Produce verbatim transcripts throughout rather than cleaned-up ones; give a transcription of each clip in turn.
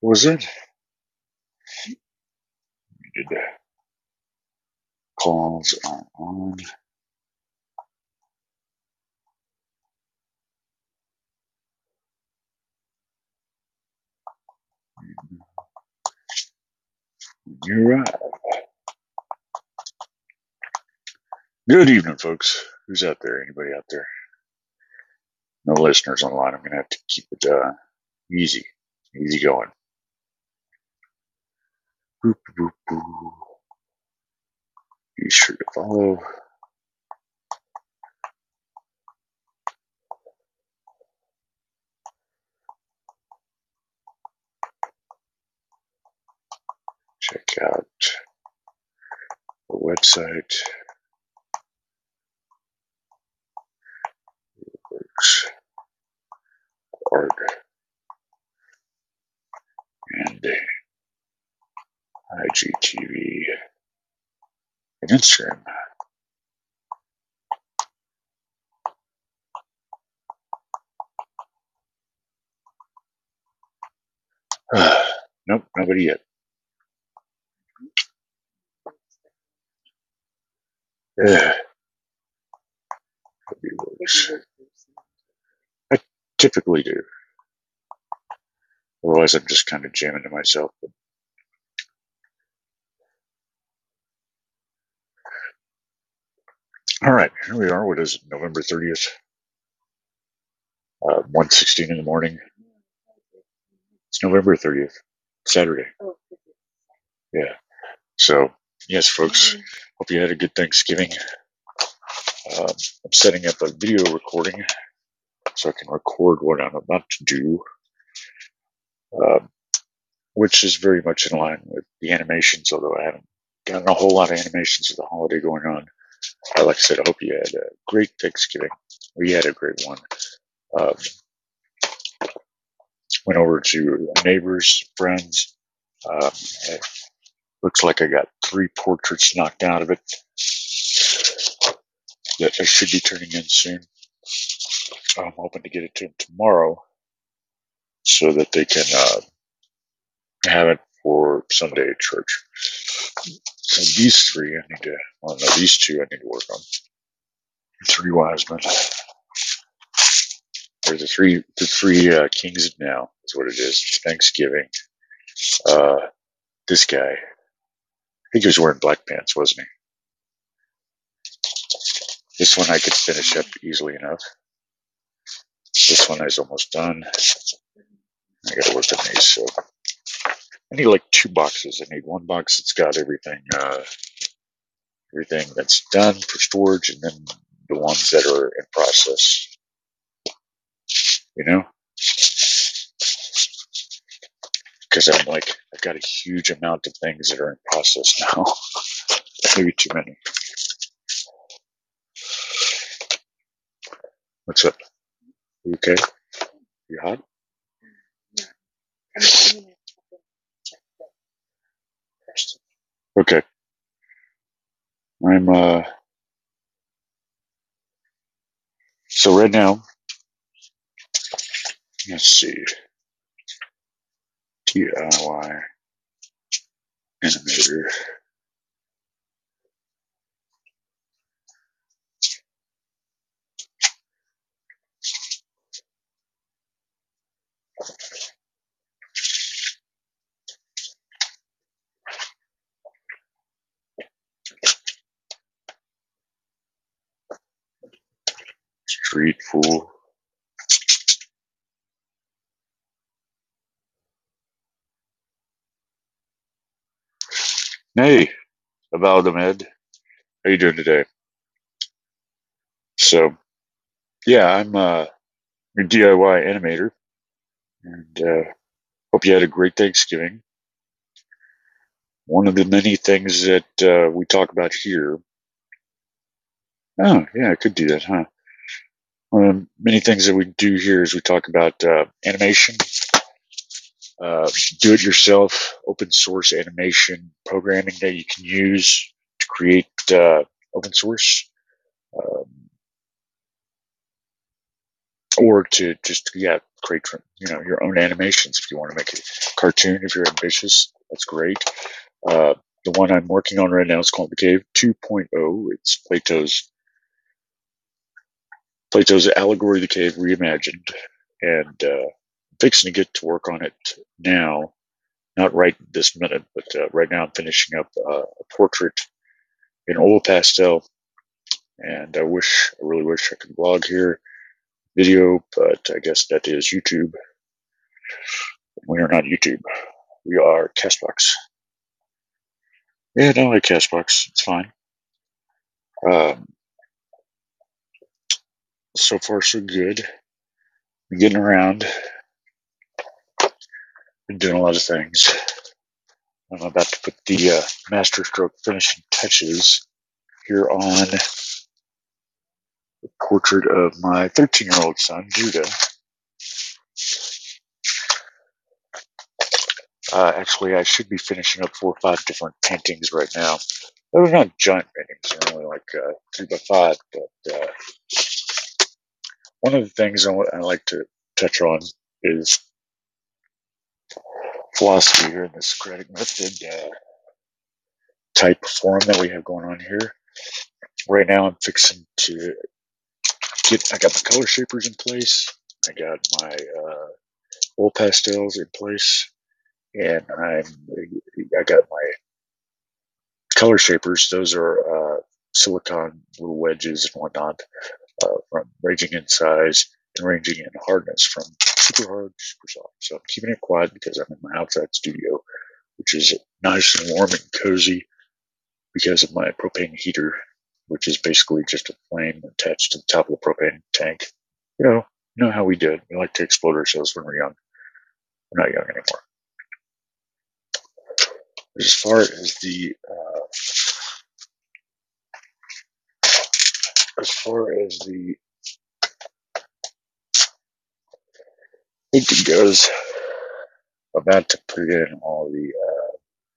What was it? Did the calls are on. You're right. Good evening, folks. Who's out there? Anybody out there? No listeners online. I'm going to have to keep it uh, easy, easy going. Boop, boop, boop. Be sure to follow. Check out the website. Works. Art. And I G T V. And Instagram. Nope, nobody yet. Yeah. I typically do. Otherwise, I'm just kind of jamming to myself. All right, here we are. What is it? November thirtieth, uh, one sixteen in the morning. It's November thirtieth, Saturday. Yeah. So, yes, folks, hope you had a good Thanksgiving. Um, I'm setting up a video recording so I can record what I'm about to do, um, which is very much in line with the animations, although I haven't gotten a whole lot of animations with the holiday going on. Uh, like I said, I hope you had a great Thanksgiving. We had a great one. Um, went over to neighbors, friends. Um, it looks like I got three portraits knocked out of it that I should be turning in soon. I'm hoping to get it to them tomorrow so that they can uh, have it for Sunday at church. So these three I need to, well, no, these two I need to work on. Three wise men. Or the three, the three uh, kings of now is what it is. Thanksgiving. Uh, this guy, I think he was wearing black pants, wasn't he? This one I could finish up easily enough. This one is almost done. I gotta work on these, so I need like two boxes. I need one box that's got everything, uh, everything that's done for storage, and then the ones that are in process. You know, because I'm like, I've got a huge amount of things that are in process now. Maybe too many. What's up? You okay? You hot? Okay. I'm, uh, so right now, let's see. D I Y animator. Street Fool. Hey, about them, Ed. How you doing today? So, yeah, I'm uh, a D I Y animator, and uh, hope you had a great Thanksgiving. One of the many things that uh, we talk about here. Oh, yeah, I could do that, huh? Um, many things that we do here is we talk about uh, animation, uh, do-it-yourself, open source animation programming that you can use to create uh, open source. Um, or to just, yeah, create, you know, your own animations. If you want to make a cartoon, if you're ambitious, that's great. Uh, the one I'm working on right now is called The Cave two point oh. It's Plato's Plato's Allegory of the Cave reimagined, and uh, I'm fixing to get to work on it now. Not right this minute, but uh, right now I'm finishing up uh, a portrait in oil pastel, and I wish, I really wish I could vlog here, video, but I guess that is YouTube. We are not YouTube. We are Castbox. Yeah, I don't like Castbox. It's fine. Um, so far, so good. Been getting around. Been doing a lot of things. I'm about to put the uh, master stroke finishing touches here on the portrait of my thirteen-year-old son, Judah. Uh, actually, I should be finishing up four or five different paintings right now. They're not giant paintings. They're only like uh, three by five. But uh, one of the things I, I like to touch on is philosophy here in the Socratic method uh, type forum that we have going on here. Right now, I'm fixing to get. I got my color shapers in place. I got my uh, oil pastels in place, and I'm. I got my color shapers. Those are uh, silicone little wedges and whatnot, uh, from ranging in size and ranging in hardness from super hard to super soft. So I'm keeping it quiet because I'm in my outside studio, which is nice and warm and cozy because of my propane heater, which is basically just a flame attached to the top of the propane tank. You know, you know how we did. We like to explode ourselves when we're young. We're not young anymore. As far as the uh, as far as the painting goes, I'm about to put in all the uh,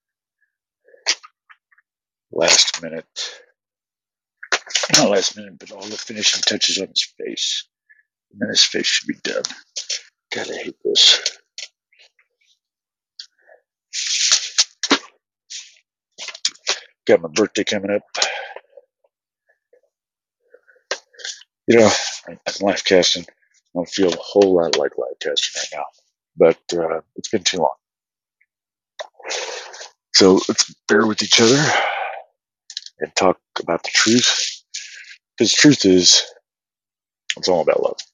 last minute, not last minute, but all the finishing touches on his face. And then his face should be done. God, I hate this. Got my birthday coming up. You know, I'm live casting. I don't feel a whole lot like live casting right now, but uh, it's been too long. So let's bear with each other and talk about the truth. Because the truth is, it's all about love.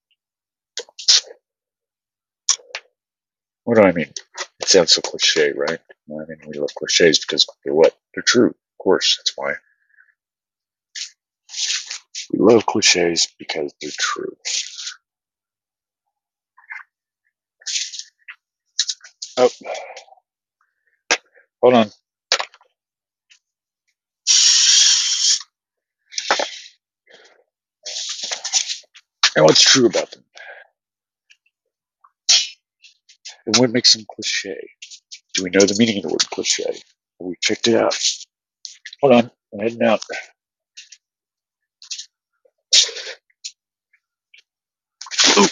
What do I mean? It sounds so cliche, right? I mean, we love cliches because they're what? They're true. Of course, that's why. We love cliches because they're true. Oh, hold on. And what's true about them? And what makes them cliche? Do we know the meaning of the word cliche? Have we checked it out? Hold on. I'm heading out. Ooh.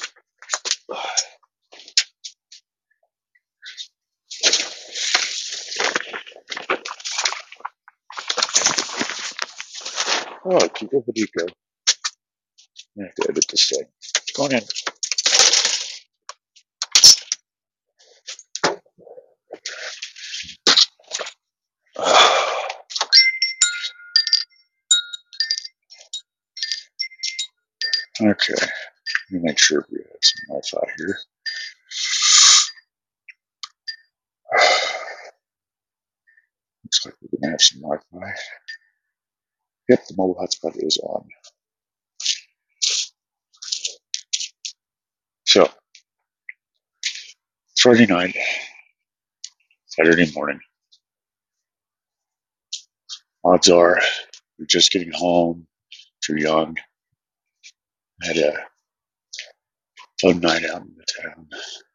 Oh, Kiko Federico. I have to edit this thing. Go on in. Okay. Let me make sure we have some Wi-Fi here. Looks like we're going to have some Wi-Fi. Yep, the mobile hotspot is on. So, Friday night, Saturday morning. Odds are you're just getting home, too young. Had a fun night out in the town.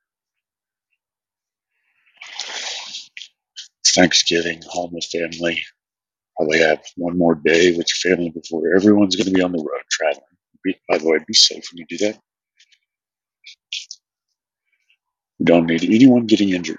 It's Thanksgiving, home with family. Probably have one more day with your family before everyone's going to be on the road traveling. Be, by the way, be safe when you do that. don't need anyone getting injured.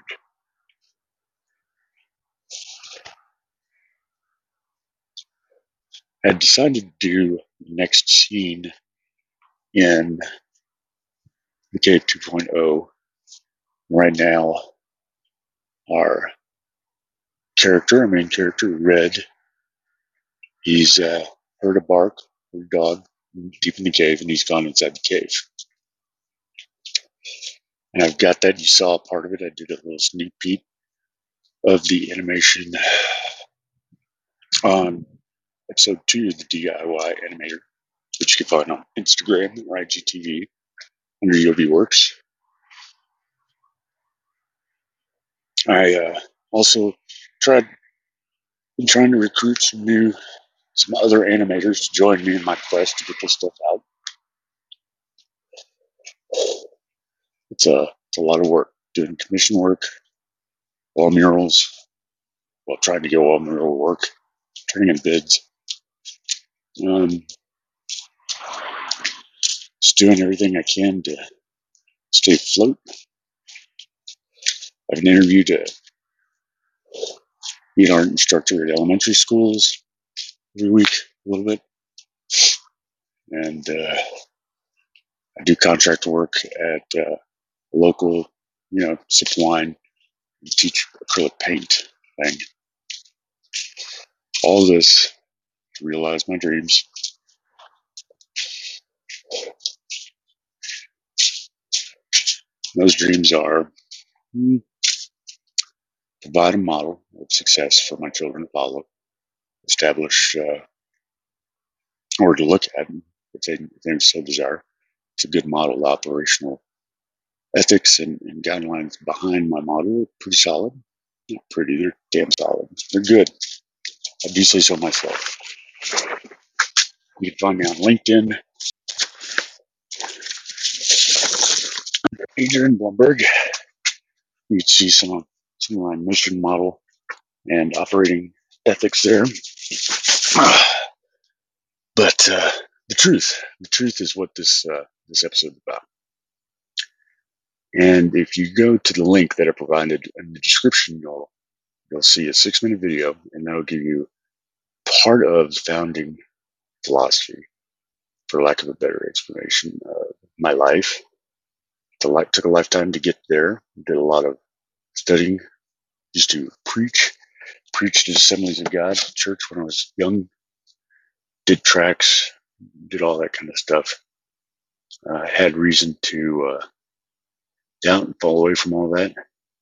I had decided to do the next scene in The Cave two point oh. Right now, our character, our main character, Red, he's uh, heard a bark, heard a dog deep in the cave, and he's gone inside the cave. And I've got that. You saw part of it. I did a little sneak peek of the animation on episode two of the D I Y Animator, which you can find on Instagram or I G T V under Yobi Works. I uh, also tried been trying to recruit some new, some other animators to join me in my quest to get this stuff out. It's a, it's a lot of work doing commission work, wall murals, well, trying to get wall mural work, turning in bids, um, just doing everything I can to stay afloat. I've an interview to be an art instructor at elementary schools every week, a little bit, and uh, I do contract work at uh, a local, you know, sip wine and teach acrylic paint thing. All this to realize my dreams. Those dreams are hmm, provide a model of success for my children to follow, establish uh, or to look at if they, if they so desire. It's a good model. The operational ethics and, and guidelines behind my model are pretty solid. Not pretty, they're damn solid. They're good. I do say so myself. You can find me on LinkedIn, Adrian Blumberg. You can see some of, some of my mission model and operating ethics there. But uh, the truth, the truth is what this uh, this episode is about. And if you go to the link that I provided in the description, you'll you'll see a six minute video, and that'll give you part of the founding philosophy, for lack of a better explanation, of my life. It took a lifetime to get there. Did a lot of studying. Used to preach, preached at Assemblies of God church when I was young. Did tracks, did all that kind of stuff. Uh, had reason to uh, doubt and fall away from all that,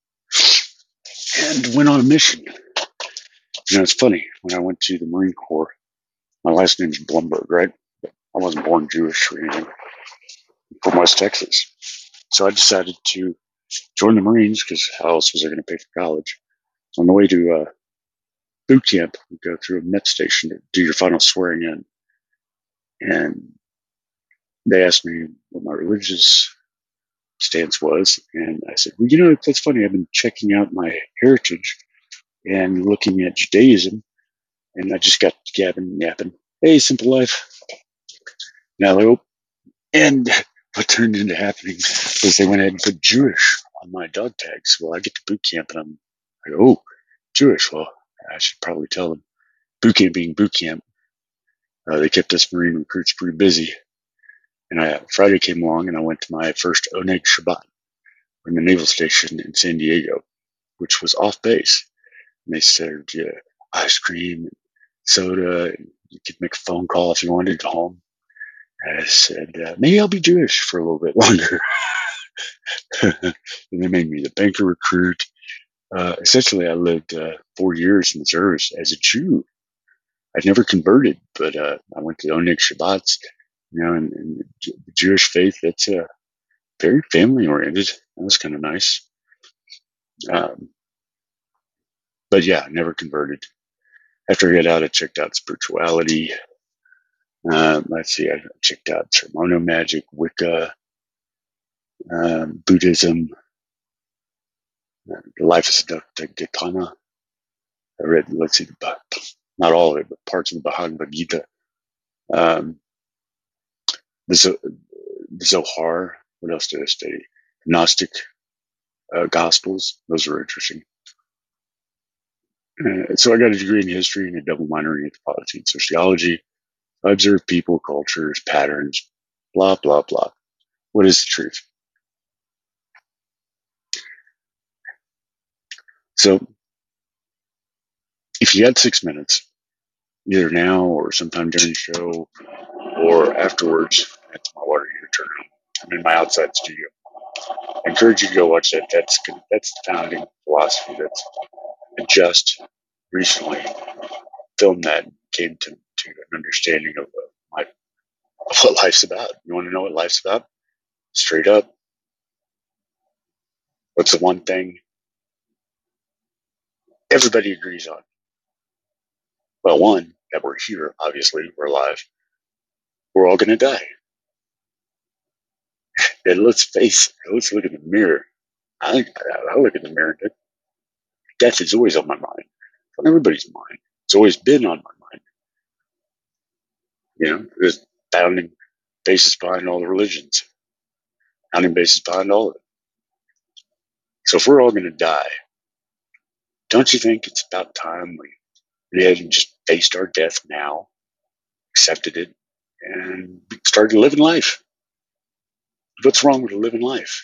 and went on a mission. You know, it's funny, when I went to the Marine Corps, my last name's Blumberg, right? I wasn't born Jewish or anything. I'm from West Texas. So I decided to join the Marines because how else was I going to pay for college? On the way to uh, boot camp, we go through a med station to do your final swearing in. And they asked me what my religious stance was. And I said, well, you know, that's funny. I've been checking out my heritage and looking at Judaism. And I just got gabbing, yapping. Hey, simple life. Now, I hope. And what turned into happening was they went ahead and put Jewish on my dog tags. Well, I get to boot camp and I'm like, oh, Jewish. Well, I should probably tell them. Boot camp being boot camp. Uh, they kept us Marine recruits pretty busy. And I, Friday came along and I went to my first Oneg Shabbat in the naval station in San Diego, which was off base. And they served you ice cream and soda. And you could make a phone call if you wanted home. And I said, uh, maybe I'll be Jewish for a little bit longer. And they made me the banker recruit. Uh, essentially, I lived uh, four years in the service as a Jew. I'd never converted, but uh, I went to Oneg Shabbats, you know, and, and the Jewish faith, it's uh, very family oriented. That was kind of nice. Um, but yeah, never converted. After I got out, I checked out spirituality. Um, let's see, I checked out ceremonial magic, Wicca, um, Buddhism, uh, the life of Siddhartha Gautama. I read, let's see, not all of it, but parts of the Bhagavad Gita. Um, the, the Zohar. What else did I study? Gnostic uh, Gospels. Those are interesting. Uh, so I got a degree in history and a double minor in anthropology and sociology. I observe people, cultures, patterns, blah, blah, blah. What is the truth? So if you had six minutes, either now or sometime during the show or afterwards, that's my water heater turn on. I'm in my outside studio. I encourage you to go watch that. That's that's the founding philosophy that's just recently film that came to, to an understanding of, uh, my, of what life's about. You want to know what life's about? Straight up. What's the one thing everybody agrees on? Well, one, that we're here, obviously, we're alive. We're all going to die. And let's face it, let's look in the mirror. I, I look in the mirror. Death is always on my mind. On everybody's mind. It's always been on my mind. You know, there's founding basis behind all the religions, founding basis behind all of it. So if we're all going to die, don't you think it's about time we went ahead and just faced our death now, accepted it, and started living life? What's wrong with living life?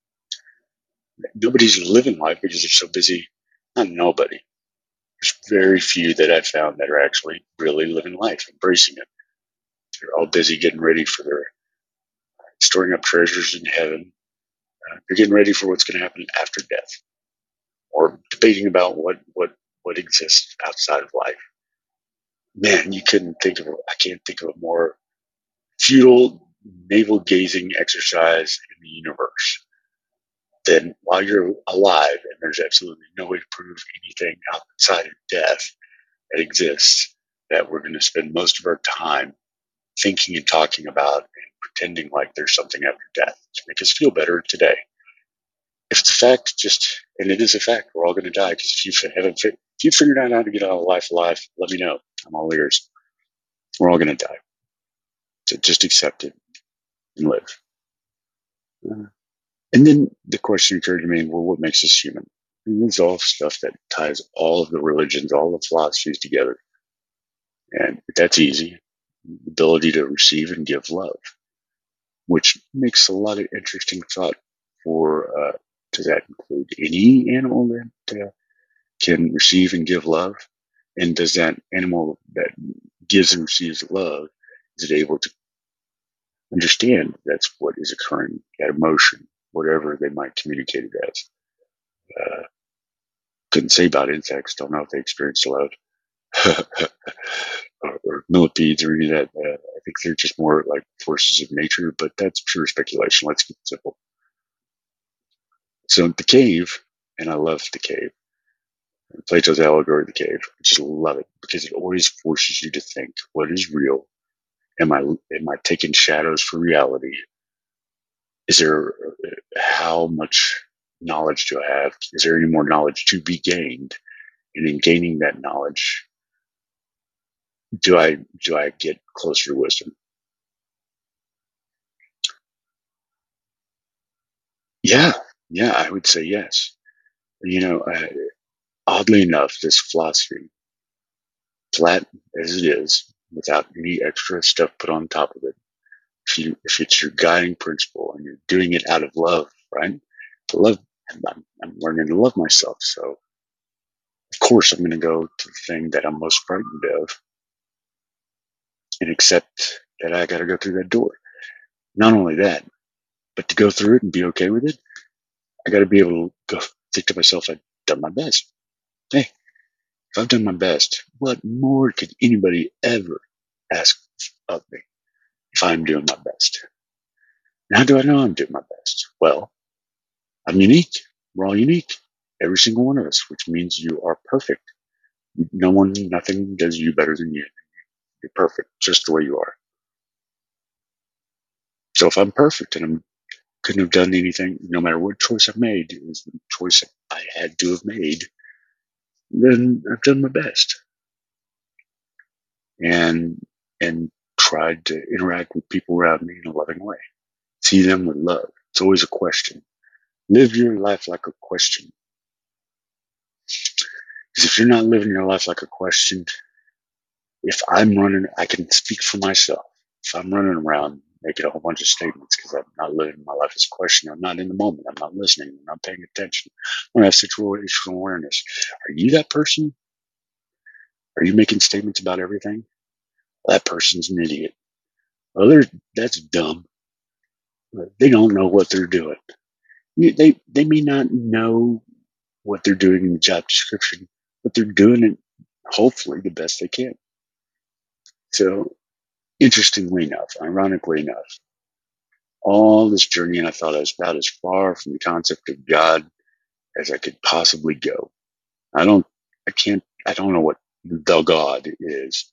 Nobody's living life because they're so busy. Not nobody. There's very few that I've found that are actually really living life, embracing it. They're all busy getting ready for their storing up treasures in heaven. Uh, they're getting ready for what's going to happen after death, or debating about what what what exists outside of life. Man, you couldn't think of. I can't think of a more futile, navel-gazing exercise in the universe than while you're alive, and there's absolutely no way to prove anything outside of death that exists, that we're going to spend most of our time thinking and talking about and pretending like there's something after death to make us feel better today. If it's a fact, just, and it is a fact, we're all going to die. Because if you haven't, if you figured out how to get out of life alive, let me know. I'm all ears. We're all going to die. So just accept it and live. Uh, and then the question occurred to me, well, what makes us human? And this is all stuff that ties all of the religions, all the philosophies together. And that's easy. The ability to receive and give love, which makes a lot of interesting thought for, uh, does that include any animal that uh, can receive and give love? And does that animal that gives and receives love, is it able to understand that's what is occurring, that emotion, whatever they might communicate it as? Uh, couldn't say about insects. Don't know if they experience love. or, or millipedes or any of that. Uh, I think they're just more like forces of nature, but that's pure speculation. Let's keep it simple. So the cave, and I love the cave. Plato's allegory of the cave. I just love it because it always forces you to think, what is real? Am I am I taking shadows for reality? Is there, how much knowledge do I have? Is there any more knowledge to be gained? And in gaining that knowledge, do I do I get closer to wisdom? Yeah, yeah, I would say yes. You know, uh, oddly enough, this philosophy, flat as it is, without any extra stuff put on top of it, if you if it's your guiding principle and you're doing it out of love, right? To love, I'm, I'm learning to love myself. So of course I'm going to go to the thing that I'm most frightened of and accept that I got to go through that door. Not only that, but to go through it and be okay with it, I got to be able to go think to myself, I've done my best. Hey, if I've done my best, what more could anybody ever ask of me if I'm doing my best? And how do I know I'm doing my best? Well, I'm unique. We're all unique. Every single one of us, which means you are perfect. No one, nothing does you better than you. You're perfect, just the way you are. So if I'm perfect and I couldn't have done anything, no matter what choice I've made, it was the choice I had to have made, then I've done my best. And, and tried to interact with people around me in a loving way. See them with love. It's always a question. Live your life like a question. Because if you're not living your life like a question, if I'm running, I can speak for myself. If I'm running around making a whole bunch of statements because I'm not living my life as a question, I'm not in the moment, I'm not listening, I'm not paying attention, I don't have situational awareness. Are you that person? Are you making statements about everything? Well, that person's an idiot. Well, they're, that's dumb. They don't know what they're doing. They, they may not know what they're doing in the job description, but they're doing it hopefully the best they can. So, interestingly enough, ironically enough, all this journey, and I thought I was about as far from the concept of God as I could possibly go. I don't, I can't, I don't know what the God is.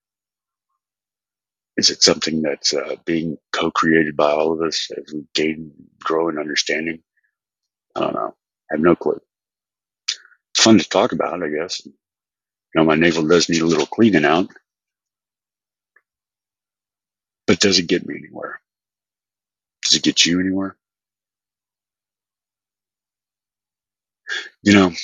Is it something that's uh, being co-created by all of us as we gain, grow in understanding? I don't know. I have no clue. Fun to talk about, I guess. You know, my navel does need a little cleaning out, but does it get me anywhere? Does it get you anywhere? You know,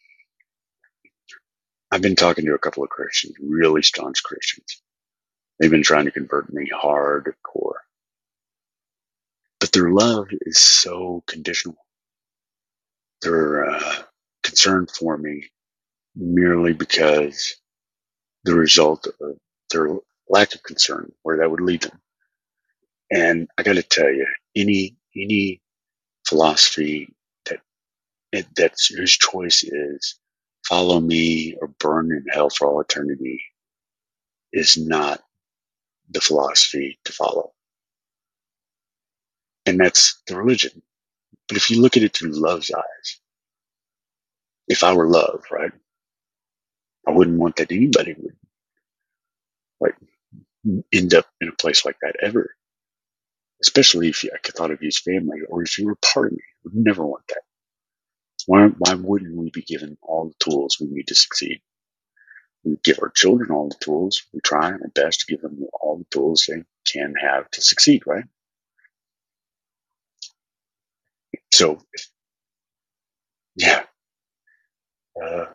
I've been talking to a couple of Christians, really staunch Christians. They've been trying to convert me hardcore. But their love is so conditional. They're uh, concerned for me merely because the result of their lack of concern, where that would lead them. And I got to tell you, any any philosophy that that's whose choice is follow me or burn in hell for all eternity is not the philosophy to follow. And that's the religion. But if you look at it through love's eyes, if I were love, right, I wouldn't want that anybody would like end up in a place like that ever. Especially if you, I thought of you as family or if you were part of me. I would never want that. Why, why wouldn't we be given all the tools we need to succeed? We give our children all the tools. We try our best to give them all the tools they can have to succeed, right? So, if, yeah, uh,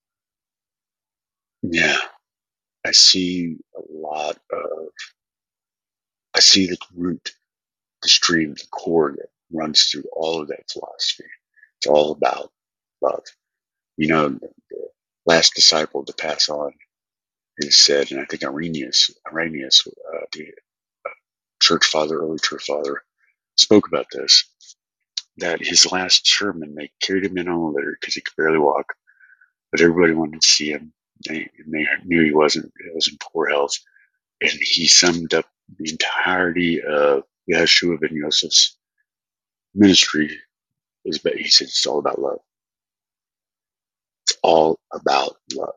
yeah, I see a lot of, I see the root, the stream, the core that runs through all of that philosophy. It's all about love. You know, the, the last disciple to pass on is said, and I think Irenaeus, Irenaeus, uh, the church father, early church father, spoke about this, that his last sermon, they carried him in on a litter because he could barely walk, but everybody wanted to see him. They, they knew he wasn't, he was in poor health. And he summed up the entirety of Yeshua ben Yosef's ministry. Is, he said, it's all about love. It's all about love.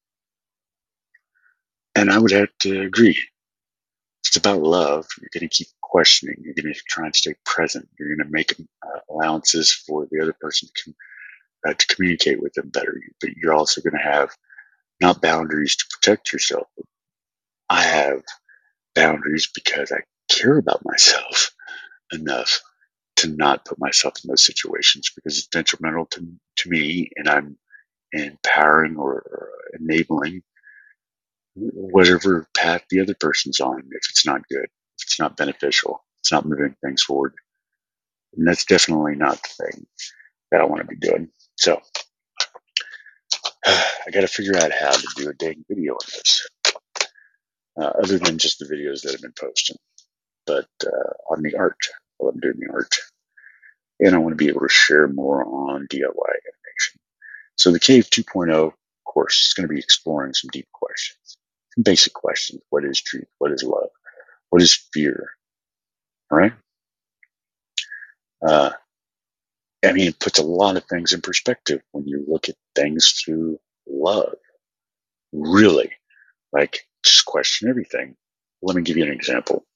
And I would have to agree. It's about love. You're going to keep questioning. You're going to try and stay present. You're going to make uh, allowances for the other person to, uh, to communicate with them better. But you're also going to have not boundaries to protect yourself. I have boundaries because I care about myself enough to not put myself in those situations because it's detrimental to, to me and I'm empowering or, or enabling whatever path the other person's on if it's not good, if it's not beneficial, it's not moving things forward. And that's definitely not the thing that I want to be doing. So I got to figure out how to do a dang video on this, uh, other than just the videos that I've been posting, but uh, on the art, while I'm doing the art. And I want to be able to share more on D I Y animation. So the Cave two point oh course is going to be exploring some deep questions, some basic questions. What is truth? What is love? What is fear? All right. Uh, I mean, it puts a lot of things in perspective when you look at things through love. Really, like just question everything. Let me give you an example.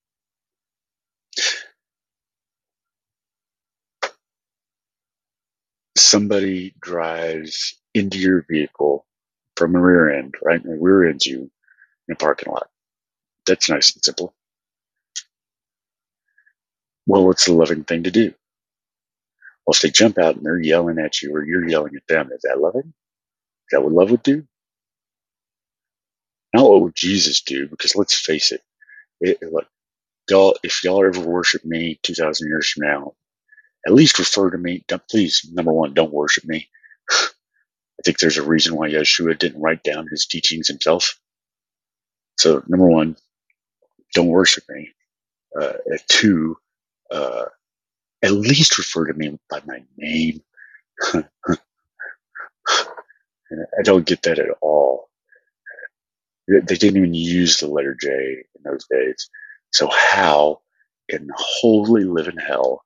Somebody drives into your vehicle from a rear end, right? And rear ends you in a parking lot. That's nice and simple. Well, what's the loving thing to do? Well, if they jump out and they're yelling at you or you're yelling at them, is that loving? Is that what love would do? Not what would Jesus do, because let's face it, it look, y'all, if y'all ever worship me two thousand years from now, at least refer to me. Don't, please, number one, don't worship me. I think there's a reason why Yeshua didn't write down his teachings himself. So, number one, don't worship me. Uh, two, uh, at least refer to me by my name. I don't get that at all. They didn't even use the letter J in those days. So how in holy living hell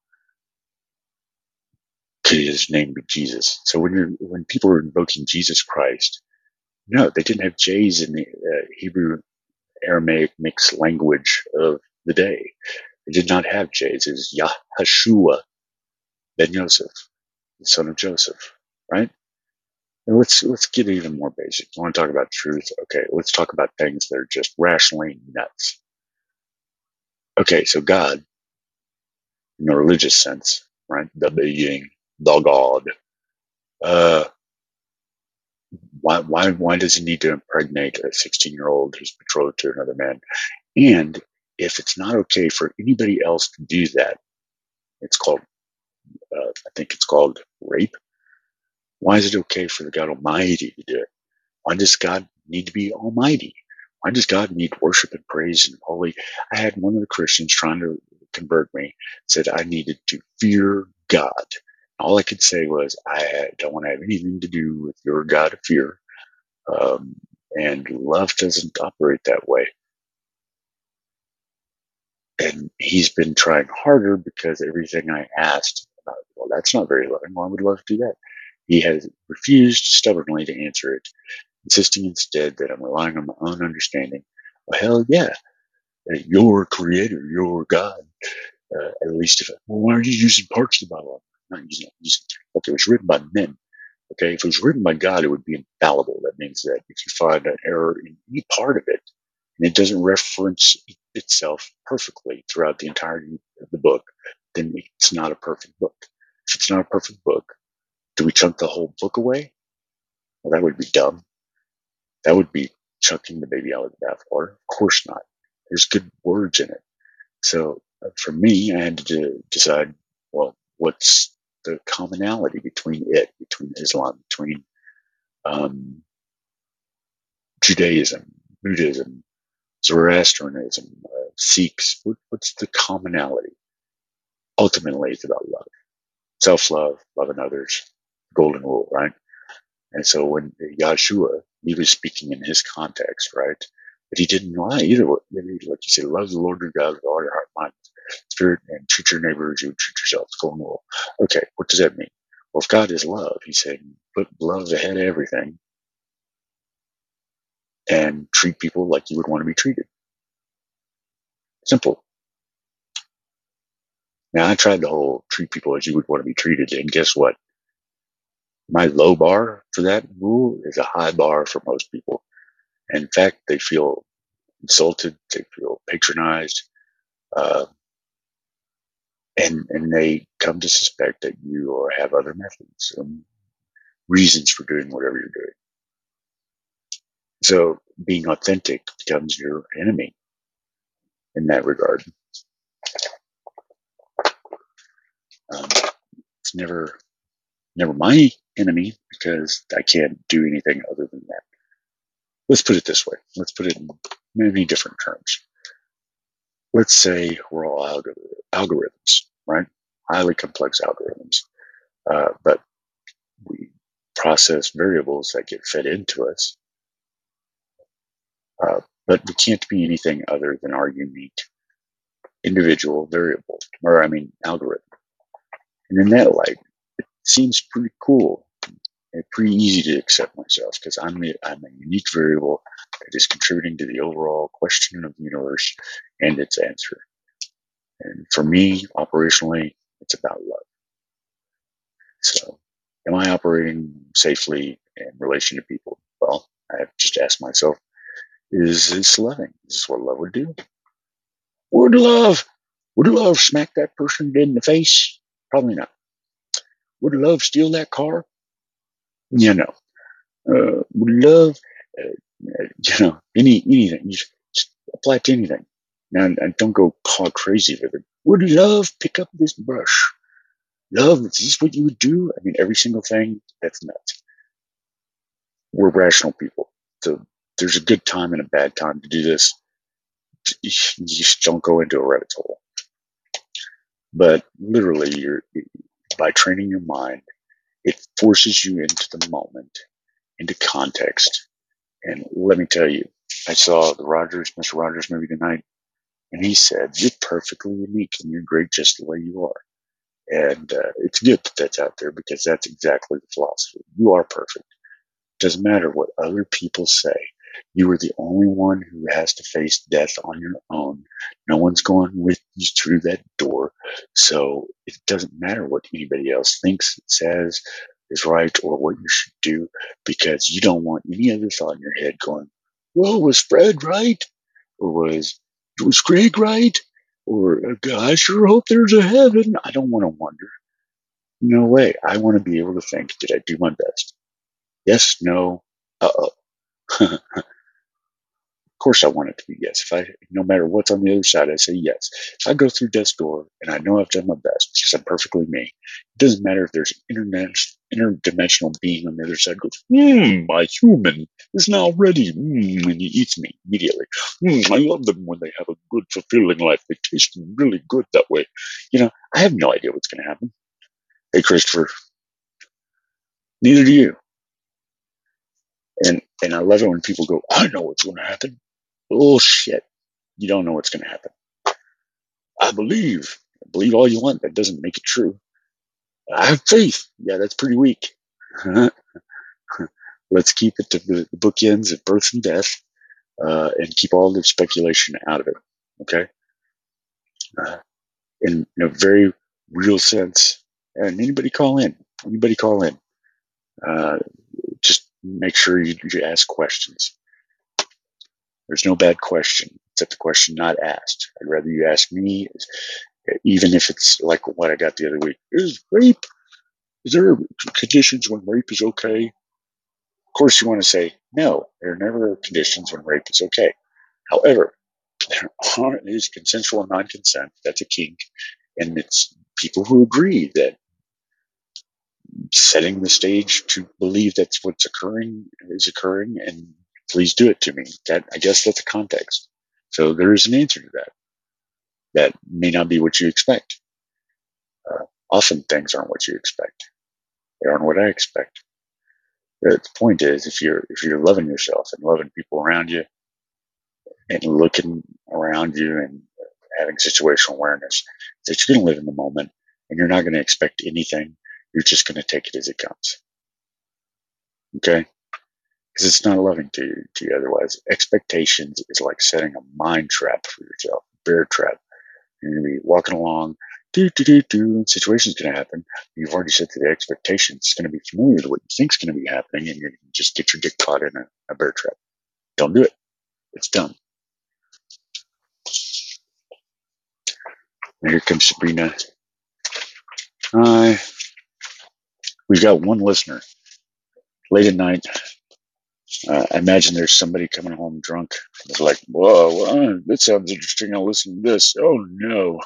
could his name be Jesus? So when you're when people are invoking Jesus Christ, no, they didn't have J's in the uh, Hebrew Aramaic mixed language of the day. They did not have J's. It was Yahshua ben Yosef, the son of Joseph, right? And let's let's get even more basic. You want to talk about truth? Okay, let's talk about things that are just rationally nuts. Okay, so God, in the religious sense, right? The being, the God. Uh, why why why does he need to impregnate a sixteen year old who's betrothed to another man? And if it's not okay for anybody else to do that, it's called uh, I think it's called rape. Why is it okay for the God Almighty to do it? Why does God need to be almighty? Why does God need worship and praise and holy? I had one of the Christians trying to convert me said I needed to fear God. All I could say was, I don't want to have anything to do with your God of fear. Um, and love doesn't operate that way. And he's been trying harder because everything I asked about, well, that's not very loving. Why would love do that? He has refused stubbornly to answer it, insisting instead that I'm relying on my own understanding. Well, hell yeah, your creator, your God. Uh, at least if, well, why are you using parts of the Bible? I'm not using it. Using, okay, it was written by men. Okay, if it was written by God, it would be infallible. That means that if you find an error in any part of it, and it doesn't reference itself perfectly throughout the entirety of the book, then it's not a perfect book. If it's not a perfect book, do we chunk the whole book away? Well, that would be dumb. That would be chucking the baby out of the bathwater. Of course not. There's good words in it. So uh, for me, I had to decide, well, what's the commonality between it, between Islam, between um, Judaism, Buddhism, Zoroastrianism, uh, Sikhs? What, what's the commonality? Ultimately, it's about love, self-love, loving others, golden rule, right? And so when Yahshua, he was speaking in his context, right? But he didn't lie either. Like you said, love the Lord your God with all your heart, mind, spirit, and treat your neighbor as you would treat yourself. Golden rule. Okay, what does that mean? Well, if God is love, he's saying put love ahead of everything and treat people like you would want to be treated. Simple. Now, I tried the whole treat people as you would want to be treated, and guess what? My low bar for that rule is a high bar for most people. And in fact, they feel insulted, they feel patronized, uh, and and they come to suspect that you or have other methods and reasons for doing whatever you're doing. So being authentic becomes your enemy in that regard. Um, it's never never my enemy because I can't do anything other than that. Let's put it this way. Let's put it in many different terms. Let's say we're all algor- algorithms, right? Highly complex algorithms. Uh, but we process variables that get fed into us. Uh, but we can't be anything other than our unique individual variable, or I mean, algorithm. And in that light, it seems pretty cool and pretty easy to accept myself because I'm a, I'm a unique variable that is contributing to the overall question of the universe and its answer. And for me, operationally, it's about love. So, am I operating safely in relation to people? Well, I have just asked myself, is this loving? Is this what love would do? Would love, would love smack that person dead in the face? Probably not. Would love steal that car? You know, uh, would love, uh, you know, any anything. Just, just apply it to anything. Now, and don't go call crazy with it. Would love pick up this brush. Love, is this what you would do? I mean, every single thing. That's nuts. We're rational people, so there's a good time and a bad time to do this. You just don't go into a rabbit hole. But literally, you're by training your mind, it forces you into the moment, into context. And let me tell you, I saw the Rogers, Mister Rogers movie tonight, and he said, you're perfectly unique and you're great just the way you are. And uh, it's good that that's out there because that's exactly the philosophy. You are perfect. Doesn't matter what other people say. You are the only one who has to face death on your own. No one's going with you through that door. So it doesn't matter what anybody else thinks, says, is right, or what you should do, because you don't want any other thought in your head going, well, was Fred right? Or was, was Greg right? Or, I sure hope there's a heaven. I don't want to wonder. No way. I want to be able to think, did I do my best? Yes, no, uh-oh. Of course I want it to be yes. If I, no matter what's on the other side, I say yes. If I go through death's door and I know I've done my best because I'm perfectly me, it doesn't matter if there's an internet, interdimensional being on the other side goes, hmm, my human is now ready, mm, and he eats me immediately. Mm, I love them when they have a good, fulfilling life. They taste really good that way. You know, I have no idea what's going to happen. Hey, Christopher, neither do you. And and I love it when people go, I know what's going to happen. Bullshit. You don't know what's going to happen. I believe. Believe all you want. That doesn't make it true. I have faith. Yeah, that's pretty weak. Let's keep it to the bookends of birth and death, uh, and keep all the speculation out of it. Okay? Uh, in, in a very real sense. And anybody call in. Anybody call in. Uh, just make sure you, you ask questions. There's no bad question. It's a question not asked. I'd rather you ask me, even if it's like what I got the other week. Is rape, is there conditions when rape is okay? Of course you want to say, no, there are never conditions when rape is okay. However, there are, is consensual non-consent. That's a kink. And it's people who agree that setting the stage to believe that's what's occurring is occurring, and please do it to me. That, I guess that's a context. So there is an answer to that. That may not be what you expect. Uh, often things aren't what you expect. They aren't what I expect. The point is, if you're if you're loving yourself and loving people around you, and looking around you and having situational awareness, that you're going to live in the moment and you're not going to expect anything. You're just going to take it as it comes. Okay? Because it's not loving to you, to you otherwise. Expectations is like setting a mind trap for yourself, bear trap. You're going to be walking along, do, do, do, do, situation's going to happen. You've already set the expectation. It's going to be familiar to what you think's going to be happening, and you're going to just get your dick caught in a, a bear trap. Don't do it. It's dumb. And here comes Sabrina. Hi. We've got one listener. Late at night, uh, I imagine there's somebody coming home drunk. It's like, whoa, well, that sounds interesting. I'll listen to this. Oh, no.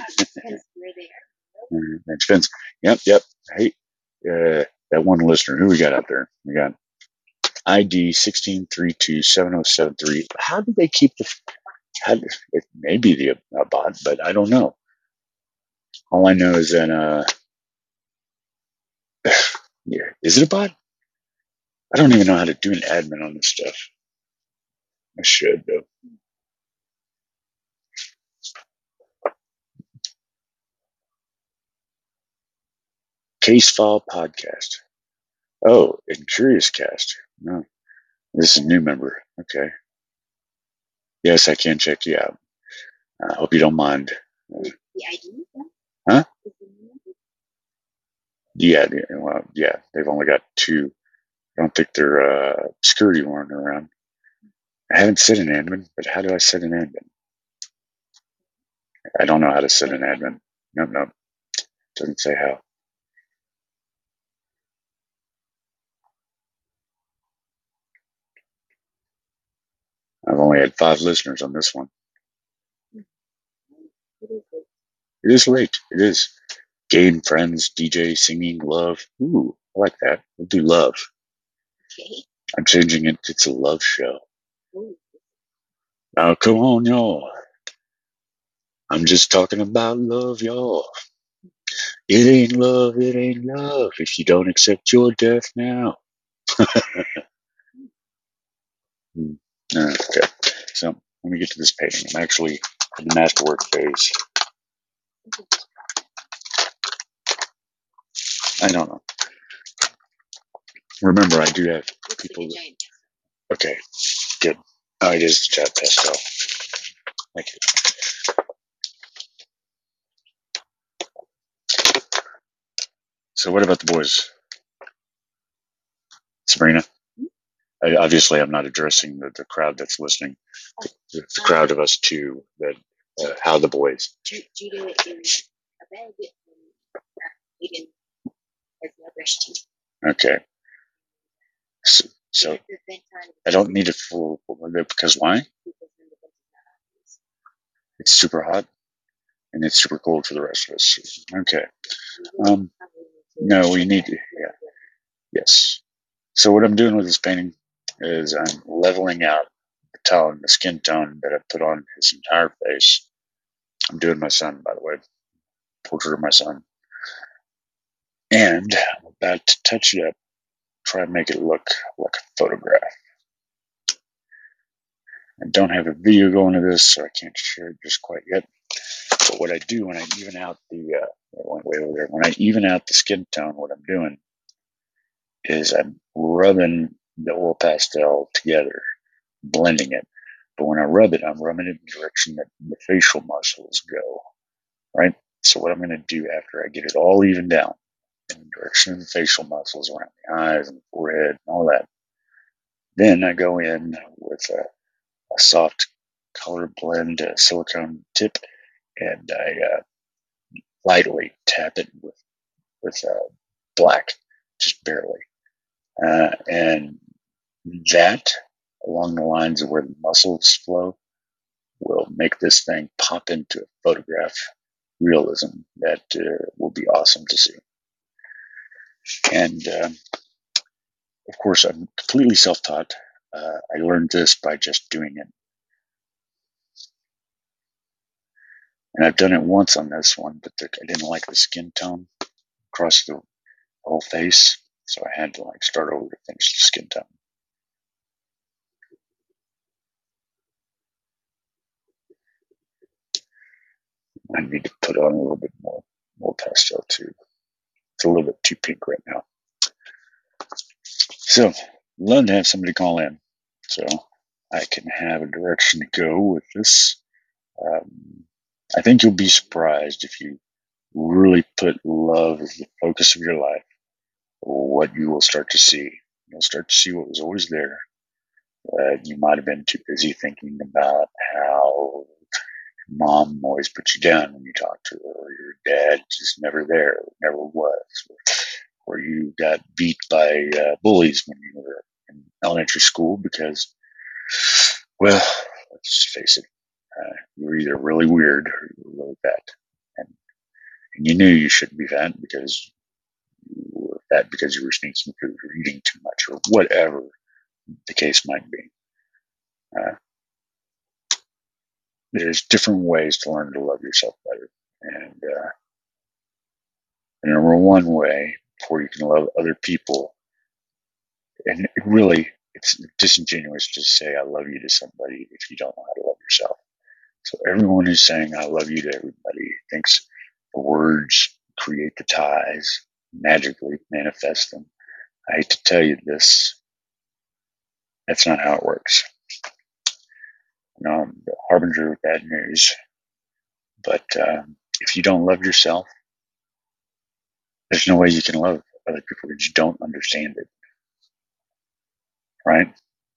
It depends. Yep, yep. Hey, uh, that one listener. Who we got out there? We got I D sixteen three two seven zero seven three. How do they keep the... How, it may be the a bot, but I don't know. All I know is that... Uh, yeah, is it a bot? I don't even know how to do an admin on this stuff. I should, though. Case File Podcast. Oh, and Curious Cast. No, this is a new member. Okay. Yes, I can check you out. I uh, hope you don't mind. Uh, huh? Yeah, well, yeah. They've only got two. I don't think they're uh, security warrant around. I haven't set an admin, but how do I set an admin? I don't know how to set an admin. No, no. Doesn't say how. only had five listeners on this one. It is late. It is. Game, friends, D J, singing, love. Ooh, I like that. We'll do love. Okay. I'm changing it. It's a love show. Ooh. Now, come on, y'all. I'm just talking about love, y'all. It ain't love. It ain't love if you don't accept your death now. Okay. So let me get to this painting. I'm actually in the masterwork phase. I don't know. Remember, I do have people. That, okay, good. Oh, it is the chat pastel. Thank you. So, what about the boys, Sabrina? I, obviously, I'm not addressing the, the crowd that's listening. The, the crowd of us two. That uh, how the boys. Judo is a bad bit even as the Okay. So, so I don't need a full because why? It's super hot and it's super cold for the rest of us. Okay. Um. No, we need to. Yeah. Yes. So what I'm doing with this painting is I'm leveling out the tone, the skin tone that I put on his entire face. I'm doing my son, by the way, portrait of my son. And I'm about to touch it up, try and make it look like a photograph. I don't have a video going to this, so I can't share it just quite yet. But what I do when I even out the, uh, went way over there, when I even out the skin tone, what I'm doing is I'm rubbing the oil pastel together, blending it. But when I rub it, I'm rubbing it in the direction that the facial muscles go, right? So what I'm going to do after I get it all evened out in the direction of the facial muscles around the eyes and the forehead and all that, then I go in with a, a soft color blend, a silicone tip, and I uh, lightly tap it with, with uh, black, just barely. Uh, and that, along the lines of where the muscles flow, will make this thing pop into a photograph realism that uh, will be awesome to see. And um, of course, I'm completely self-taught. Uh, I learned this by just doing it. And I've done it once on this one, but the, I didn't like the skin tone across the whole face, so I had to like start over to finish the skin tone. I need to put on a little bit more, more pastel too. It's a little bit too pink right now. So, love to have somebody call in so I can have a direction to go with this. Um, I think you'll be surprised if you really put love as the focus of your life, what you will start to see. You'll start to see what was always there. Uh, you might have been too busy thinking about how mom always put you down when you talked to her, or your dad just never there, never was, or you got beat by uh, bullies when you were in elementary school because, well, let's just face it, uh, you were either really weird or you were really fat. And, and you knew you shouldn't be fat because you were fat because you were sneaking food or eating too much or whatever the case might be. Uh, there's different ways to learn to love yourself better. And uh, the number one way before you can love other people, and it really, it's disingenuous to say I love you to somebody if you don't know how to love yourself. So everyone who's saying I love you to everybody thinks the words create the ties, magically manifest them. I hate to tell you this, that's not how it works. You know, I'm the harbinger of bad news. But um, if you don't love yourself, there's no way you can love other people because you don't understand it. Right?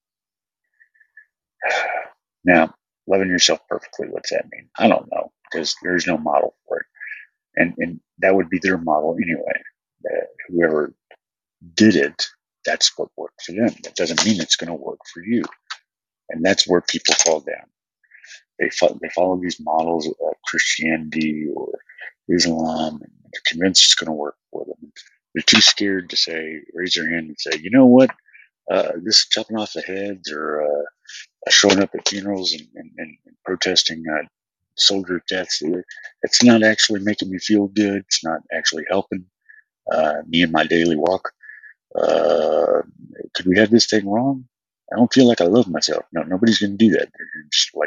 Now, loving yourself perfectly, what's that mean? I don't know, because there's no model for it. And and that would be their model anyway. Uh, whoever did it, that's what worked for them. That doesn't mean it's going to work for you. And that's where people fall down. They fo- they follow these models of Christianity or Islam, and they're convinced it's going to work for them. They're too scared to say, raise their hand and say, you know what, uh, this chopping off the heads or uh, showing up at funerals and, and, and protesting uh, soldier deaths, it's not actually making me feel good. It's not actually helping uh, me in my daily walk. Uh, could we have this thing wrong? I don't feel like I love myself. No, nobody's going to do that. They're just like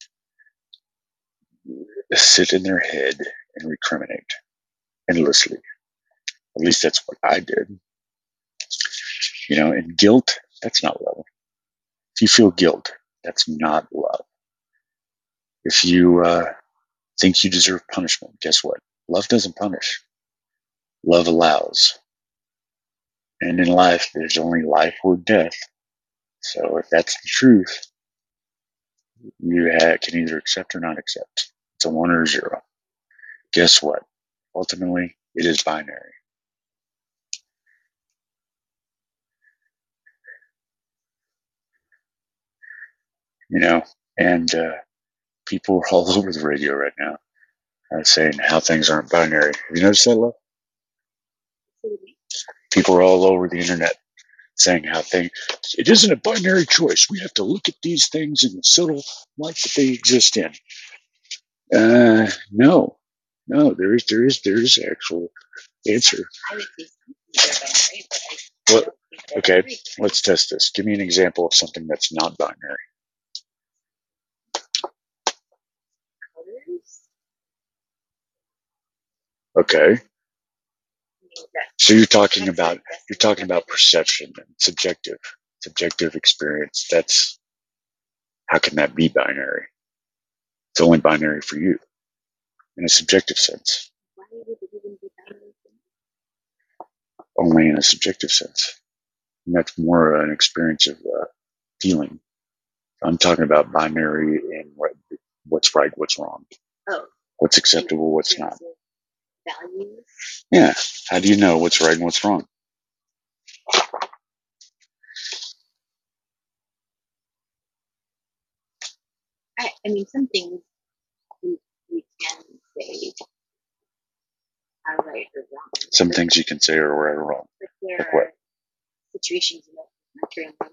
sit in their head and recriminate endlessly. At least that's what I did. You know, and guilt, that's not love. If you feel guilt, that's not love. If you uh, think you deserve punishment, guess what? Love doesn't punish. Love allows. And in life, there's only life or death. So if that's the truth, you ha- can either accept or not accept. It's a one or a zero. Guess what? Ultimately, it is binary. You know, and uh, people are all over the radio right now uh, saying how things aren't binary. Have you noticed that, love? People are all over the internet saying how things, it isn't a binary choice. We have to look at these things in the subtle light that they exist in. Uh, no, no, there is, there is, there is actual answer. Well, okay, let's test this. Give me an example of something that's not binary. Okay. So you're talking about you're talking about perception and subjective subjective experience. That's how can that be binary? It's only binary for you in a subjective sense. Only in a subjective sense. And that's more an experience of uh, feeling. I'm talking about binary and what, what's right, what's wrong. Oh. What's acceptable, what's not. Values? Yeah. How do you know what's right and what's wrong? I, I mean, some things we, we can say are right or wrong. Some but, things you can say are right or wrong. But there like are what? Situations in the country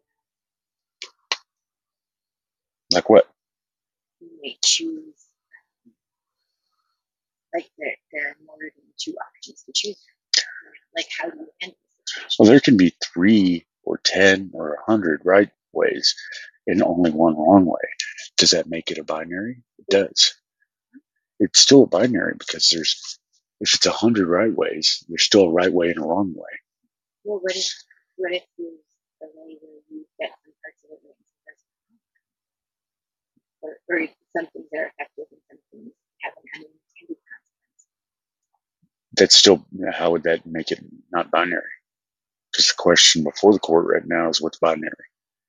like what? You may choose, um, like there, there are more than two options to choose. Like how do you handle the situation? Well, there can be three or ten or a hundred right ways and only one wrong way. Does that make it a binary? It does. It's still a binary because there's, if it's a hundred right ways, there's still a right way and a wrong way. Well, what if, what if there's a way where you get some parts of it right and some parts of it wrong? Or, or some things are effective and some things have an unintended consequence. That's still, how would that make it not binary? Because the question before the court right now is what's binary?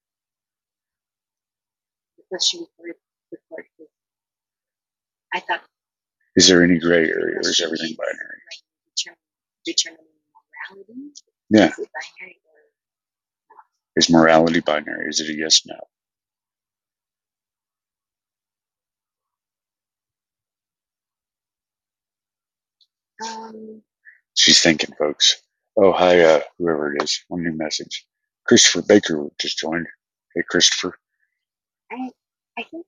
The question before the court is, I thought. Is there any gray area or is everything binary? Like determining morality? Yeah. Is it binary or not? Is morality binary? Is it a yes, no? Um, She's thinking, folks. Oh, hi, uh, whoever it is. One new message. Christopher Baker just joined. Hey, Christopher. I, I think,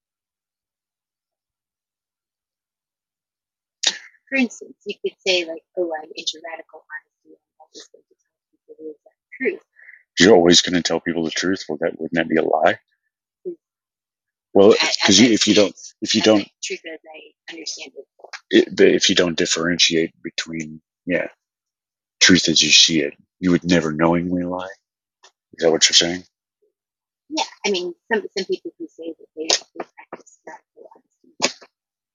for instance, you could say, like, oh, I'm into radical honesty. I'm always going to tell people the truth. You're always going to tell people the truth? Well, that wouldn't that be a lie? Well, because if you don't, if you don't, truth as I understand it. it, but if you don't differentiate between, yeah, truth as you see it, you would never knowingly lie. Is that what you're saying? Yeah, I mean, some some people who say that they, they practice radical honesty,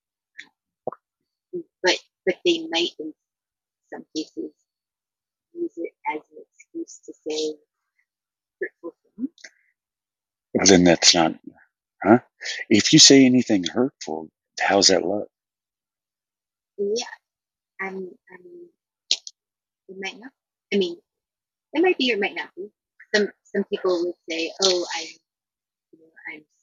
but but they might in some cases use it as an excuse to say hurtful things. Well, then that's not, huh? If you say anything hurtful, how's that love? Yeah, I mean, I mean, it might not. I mean, it might be or it might not be. Some some people would say, "Oh, I'm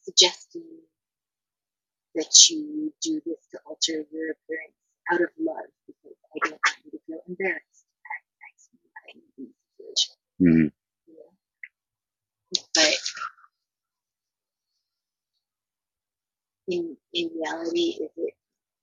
suggesting that you do this to alter your appearance out of love because I don't want you to feel embarrassed at X Y Z situation. Mm-hmm. Yeah. But in in reality, is it?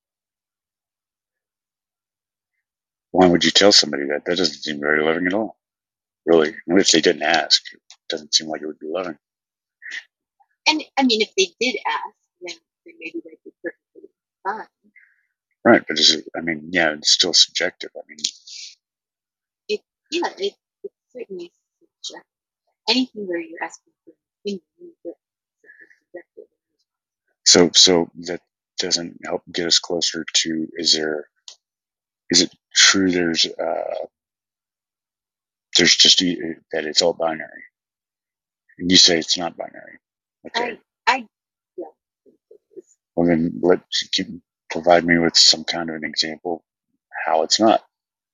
Why would you tell somebody that? That doesn't seem very loving at all. Really. What if they didn't ask? It doesn't seem like it would be loving. And I mean, if they did ask, then, then maybe that'd be perfectly fine. Right, but is it, I mean, yeah, it's still subjective. I mean, it yeah, it, it's certainly subjective. Anything where you're asking for an opinion, but subjective. so so that doesn't help get us closer to, is there, is it true there's uh there's just e- that it's all binary, and you say it's not binary? Okay. I I don't think it is. Well, then let you can provide me with some kind of an example how it's not.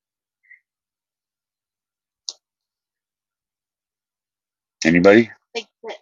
Anybody? Like that.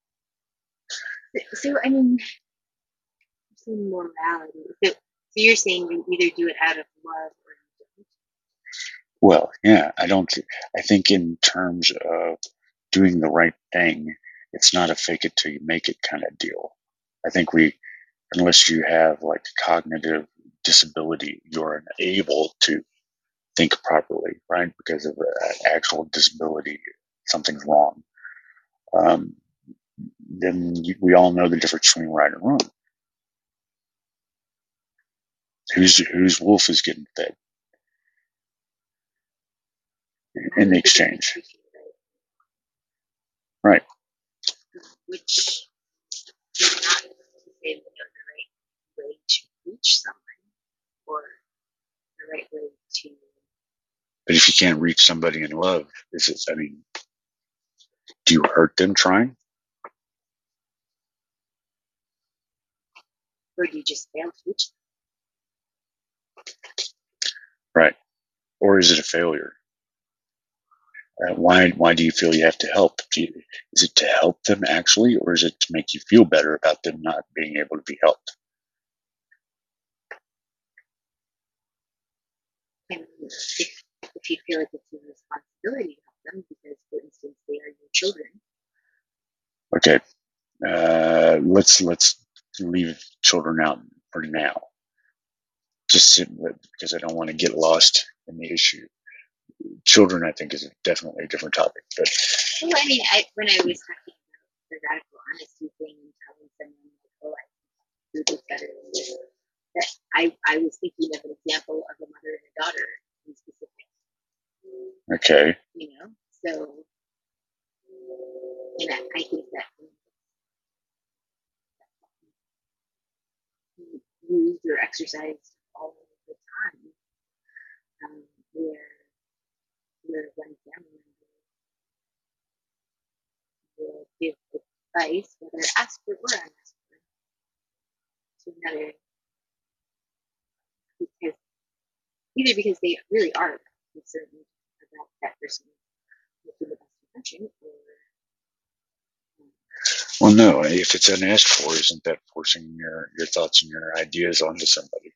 So I mean, so morality. So so you're saying you either do it out of love or you don't. Well, yeah, I don't. I think in terms of doing the right thing, it's not a fake it till you make it kind of deal. I think we, unless you have like cognitive disability, you're unable to think properly, right? Because of an actual disability, something's wrong. Um, then you, we all know the difference between right and wrong. Whose whose wolf is getting fed in the exchange, right? Which is not to say we know the right way to reach someone or the right way to. But if you can't reach somebody in love, is it? I mean, do you hurt them trying? Or do you just fail to reach them? Right. Or is it a failure? Uh, why why do you feel you have to help? Do you, is it to help them actually, or is it to make you feel better about them not being able to be helped? And if, if you feel like it's your responsibility to help them because, for instance, they are your children. Okay. Uh, let's let's leave children out for now. Just because I don't want to get lost in the issue. Children, I think, is definitely a different topic. But well, I mean, I, when I was talking about the radical honesty thing and telling someone, like, "Oh, I do this better than this," that I, I was thinking of an example of a mother and a daughter in specific. Okay. You know, so and I, I think that used or exercised all the time, um, where where one family member will give advice, whether asked for or unasked for, to another, because either because they really are concerned about that person making the best impression, or um, well, no. If it's unasked for, isn't that forcing your your thoughts and your ideas onto somebody?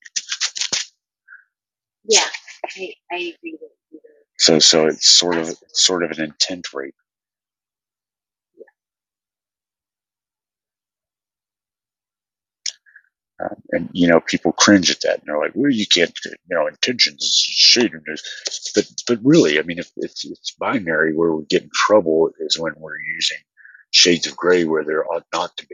yeah, I, I agree with you. So so it's sort of it's sort of an intent rape. Uh, and you know, people cringe at that, and they're like, "Well, you can't, you know, intentions, shadiness." But but really, I mean, if it's it's binary, where we get in trouble is when we're using shades of gray where there ought not to be.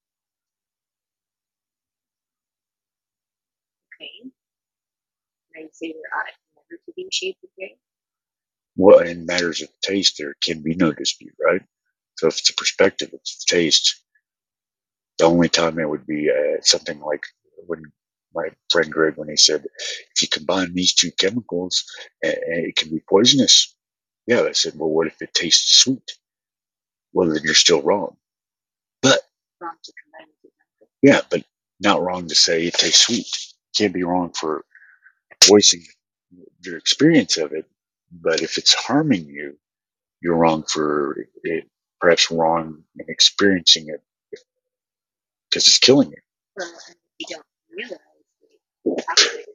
Okay, I say there ought never to be shades of gray. Well, in matters of taste, there can be no dispute, right? So if it's a perspective, it's taste. The only time it would be uh, something like when my friend Greg, when he said, if you combine these two chemicals, uh, it can be poisonous. Yeah, I said, well, what if it tastes sweet? Well, then you're still wrong. But Wrong to combine the two chemicals. Yeah, but not wrong to say it tastes sweet. Can't be wrong for voicing your experience of it. But if it's harming you, you're wrong for it, perhaps wrong in experiencing it because it's killing you. Well, and you don't realize it's toxic.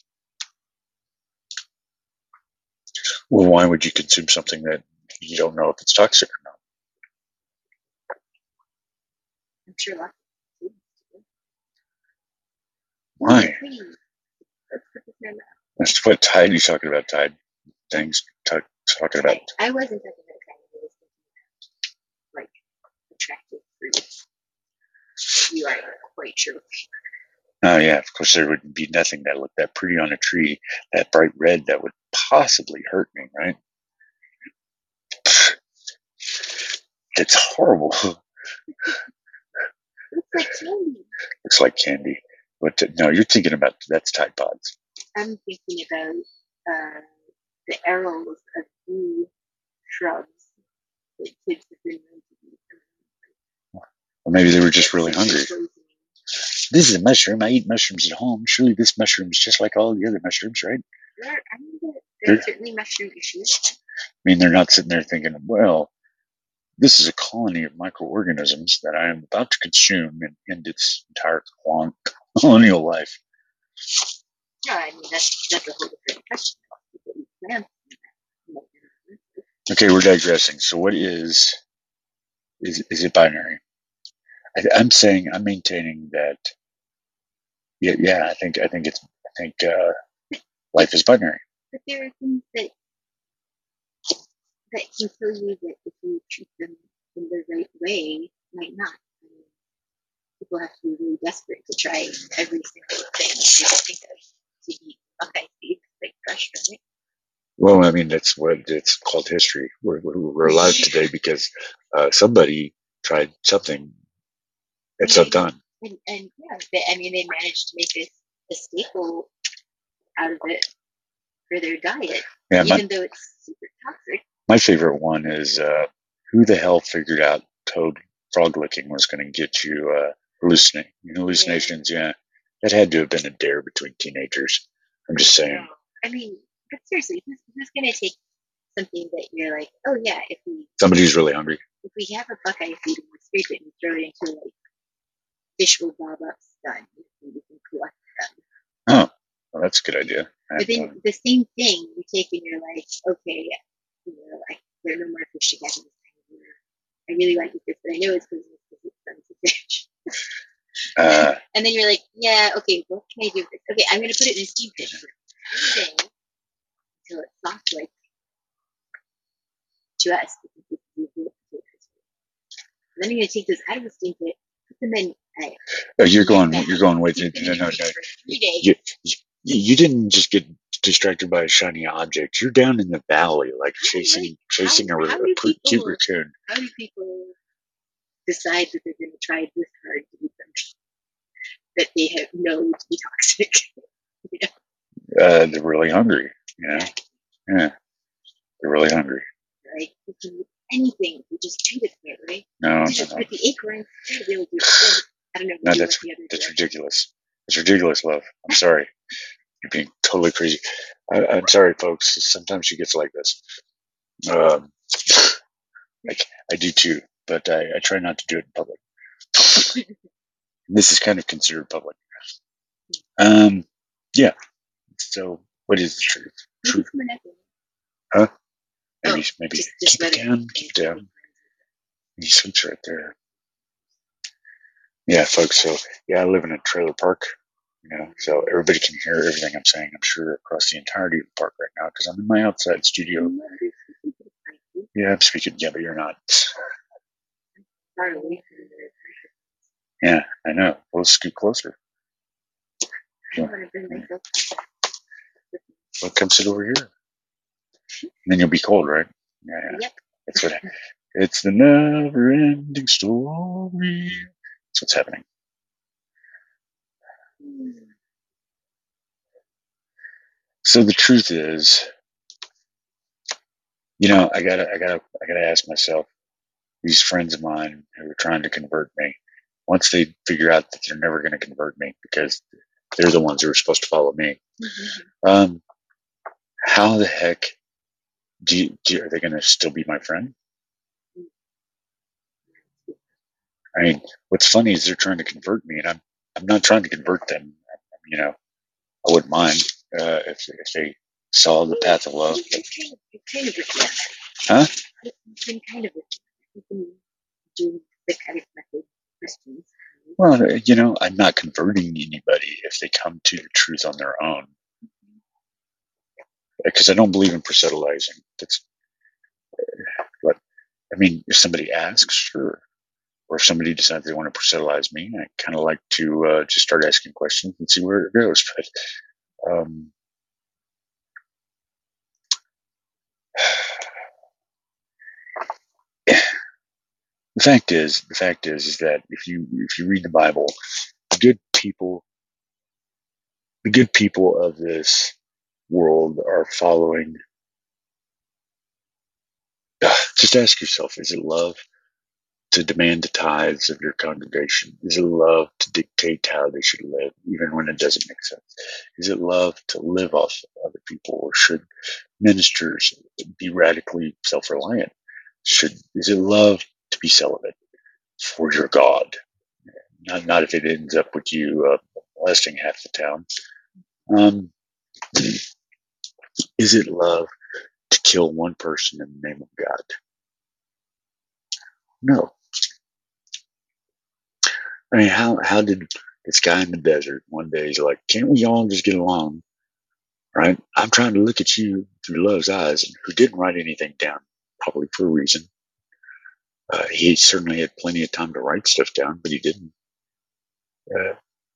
Well, why would you consume something that you don't know if it's toxic or not? I'm sure lots of students do. Why? Please, let's put this in our mouth. That's what Tide you talking about, Tide things. Talk, talking about. I, I wasn't talking about kind of, I was thinking about, like, attractive fruit. You are quite sure. Oh, yeah, of course, there would be nothing that looked that pretty on a tree, that bright red, that would possibly hurt me, right? It's horrible. Looks like candy. Looks like candy. But no, you're thinking about, that's Tide Pods. I'm thinking about uh, the arrows of blue shrubs that kids have been known to eat. Or maybe they were just really hungry. This is a mushroom. I eat mushrooms at home. Surely this mushroom is just like all the other mushrooms, right? There, I mean, there are certainly mushroom issues. I mean, they're not sitting there thinking, well, this is a colony of microorganisms that I am about to consume and end its entire colonial life. No, I mean, that's, that's a whole different question. Okay, we're digressing. So what is, is, is it binary? I, I'm saying, I'm maintaining that, yeah, yeah, I think, I think it's, I think, uh, life is binary. But there are things that, that can tell you that if you treat them in the right way, might not. I mean, people have to be really desperate to try every single thing you can think of to eat buckeye seeds, like fresh from it. Well, I mean, that's what it's called history. We're, we're alive today because uh, somebody tried something that's and, undone. And, and yeah, they, I mean, they managed to make a, a staple out of it for their diet, Yeah, even my, though it's super toxic. My favorite one is uh, who the hell figured out toad frog licking was going to get you uh, hallucinating hallucinations? Yeah. yeah, that had to have been a dare between teenagers. I'm just saying. No. I mean, but seriously, who's, who's going to take something that you're like, oh yeah, if we somebody who's really hungry, if we have a buckeye seed and we scrape it and throw it into like fish will bob up, done, and we can collect them. Oh, well, that's a good idea. But then the same thing you take and you're like, okay, you know, I, there are no more fish to catch in this time of year. I really like this fish, but I know it's poisonous because it's fun to fish. Uh, and then you're like, yeah, okay, what can I do with this? Okay, I'm going to put it in a steam fish for one day until it's soft, like to us. And then I'm going to take those out of the steam pit, put them in. Uh, oh, you're going, you're going way too. No, no, no. You, you didn't just get distracted by a shiny object. You're down in the valley, like chasing, like, chasing how, a, how a people, cute raccoon. How do people decide that they're going to try this hard to eat them that they have known to be toxic? You know? uh, they're really hungry. Yeah, yeah, they're really hungry. Right? You can eat anything. You just treat it that way. No, you no, just no. put the acorns. They will do it. I don't know. No, that's that's ridiculous. That's ridiculous, love. I'm sorry. You're being totally crazy. I, I'm sorry, folks. Sometimes she gets like this. Um, I, I do too, but I, I try not to do it in public. This is kind of considered public. Um, yeah. So, what is the truth? Truth. Huh? Maybe, oh, maybe just, just keep it down. Keep it down. You switch right there. Yeah, folks. So, yeah, I live in a trailer park. You know, so everybody can hear everything I'm saying, I'm sure, across the entirety of the park right now because I'm in my outside studio. Yeah, I'm speaking. Yeah, but you're not. Yeah, I know. We'll scoot closer. Yeah. Well, come sit over here. And then you'll be cold, right? Yeah, yeah. Yep. That's what. It's the never-ending story. That's what's happening. So the truth is, you know, I gotta, I gotta, I gotta ask myself. These friends of mine who are trying to convert me, once they figure out that they're never going to convert me because they're the ones who are supposed to follow me, mm-hmm. um, how the heck do, you, do you, are they going to still be my friend? I mean, what's funny is they're trying to convert me, and I'm I'm not trying to convert them. You know, I wouldn't mind uh, if if they saw the path of love. You've been kind of, you've kind of Huh? You've been kind of, you've been doing the kind of method Christians. Well, you know, I'm not converting anybody if they come to the truth on their own, because I don't believe in proselytizing. That's what I mean. If somebody asks, sure. Or if somebody decides they want to proselytize me, I kind of like to uh, just start asking questions and see where it goes. But um, the fact is, the fact is, is that if you if you read the Bible, the good people, the good people of this world are following. Uh, just ask yourself: is it love to demand the tithes of your congregation? Is it love to dictate how they should live, even when it doesn't make sense? Is it love to live off other people, or should ministers be radically self-reliant? Should is it love to be celibate for your God? Not not if it ends up with you uh, molesting half the town. Um, is it love to kill one person in the name of God? No. I mean, how how did this guy in the desert one day he's like, can't we all just get along? Right? I'm trying to look at you through love's eyes, who didn't write anything down, probably for a reason. Uh, he certainly had plenty of time to write stuff down, but he didn't. Uh,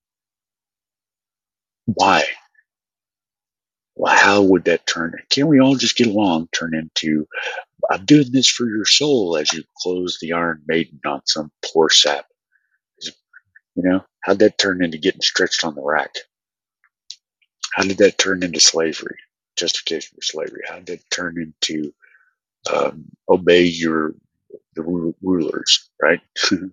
why? Well, how would that turn? Can't we all just get along? Turn into, I'm doing this for your soul as you close the Iron Maiden on some poor sap. You know, how'd that turn into getting stretched on the rack? How did that turn into slavery? Justification for slavery. How did that turn into um, obey your the rulers, right?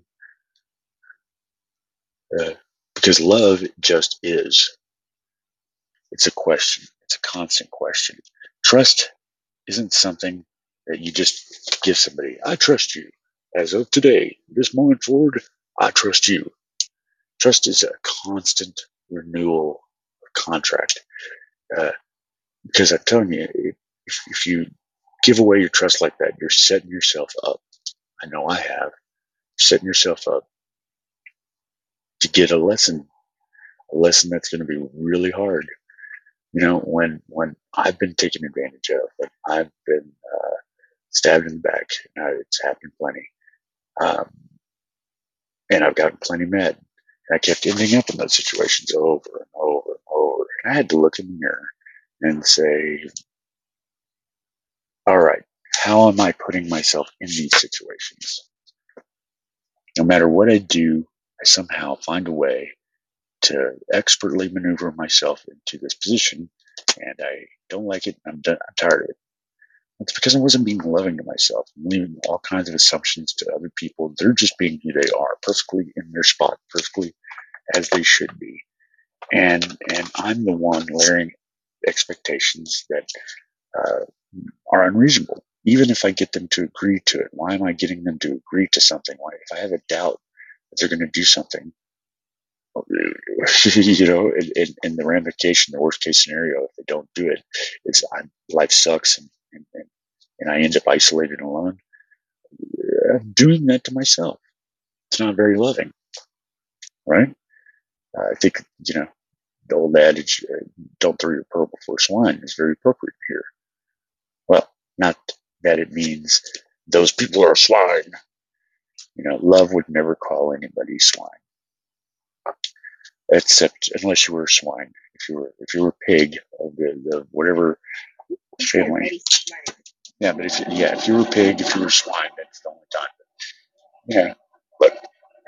uh, because love just is. It's a question. It's a constant question. Trust isn't something that you just give somebody. I trust you. As of today, this moment forward, I trust you. Trust is a constant renewal of contract. Uh, because I'm telling you, if, if you give away your trust like that, you're setting yourself up. I know I have. You're setting yourself up to get a lesson, a lesson that's going to be really hard. You know, when when I've been taken advantage of, when I've been uh, stabbed in the back, uh, it's happened plenty, um, and I've gotten plenty mad. And I kept ending up in those situations over and over and over. And I had to look in the mirror and say, all right, how am I putting myself in these situations? No matter what I do, I somehow find a way to expertly maneuver myself into this position, and I don't like it. I'm done, I'm tired of it. It's because I wasn't being loving to myself. I'm leaving all kinds of assumptions to other people. They're just being who they are, perfectly in their spot, perfectly as they should be. And and I'm the one layering expectations that uh, are unreasonable. Even if I get them to agree to it, why am I getting them to agree to something? Why, if I have a doubt that they're going to do something, you know, in, in, in the ramification, the worst case scenario, if they don't do it, it's I'm, life sucks, and, and, and I end up isolated and alone. I'm doing that to myself. It's not very loving, right? Uh, I think, you know, the old adage, uh, don't throw your pearl before swine, is very appropriate here. Well, not that it means those people are swine. You know, love would never call anybody swine, except unless you were a swine. If you were, if you were a pig of the, the whatever family. Yeah, but if yeah, if you were a pig, if you were a swine, that's the only time. Yeah, but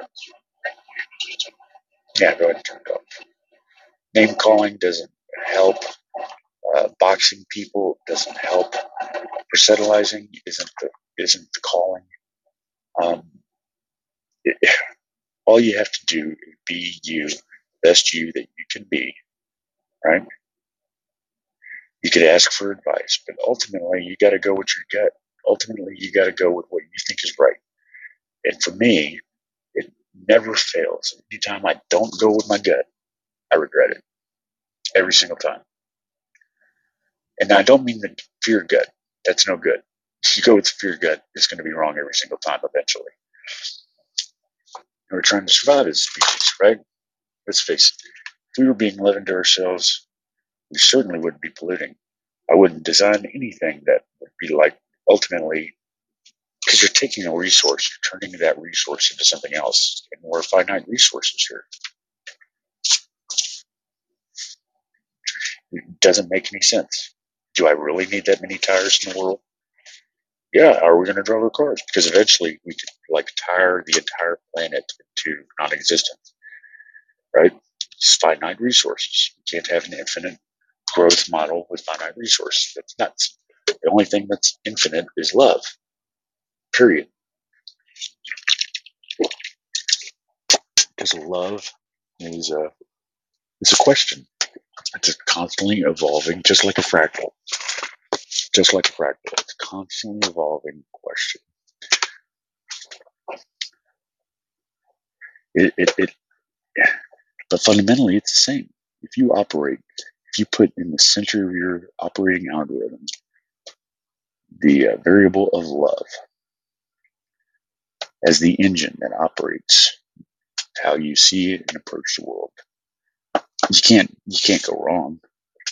yeah, go ahead and turn it off. Name calling doesn't help. Uh, boxing people doesn't help. Proselytizing isn't the isn't the calling. Um, it, all you have to do is be you, best you that you can be. Right? You could ask for advice, but ultimately you got to go with your gut. Ultimately, you got to go with what you think is right. And for me, it, never fails. Anytime I don't go with my gut, I regret it every single time. And I don't mean the fear gut. That's no good. If you go with fear gut, it's going to be wrong every single time eventually. And we're trying to survive as a species, right? Let's face it. If we were being loving to ourselves, we certainly wouldn't be polluting. I wouldn't design anything that would be like ultimately, because you're taking a resource, you're turning that resource into something else, and we're finite resources here. It doesn't make any sense. Do I really need that many tires in the world? Yeah, how are we going to drive our cars? Because eventually we could like tire the entire planet into non-existence, right? It's finite resources. You can't have an infinite growth model with finite resources. That's nuts. The only thing that's infinite is love. Period. Because love is a it's a question. It's a constantly evolving, just like a fractal. Just like a fractal. It's a constantly evolving question. It, it, it, but fundamentally, it's the same. If you operate, if you put in the center of your operating algorithm the uh, variable of love as the engine that operates how you see it and approach the world, you can't you can't go wrong,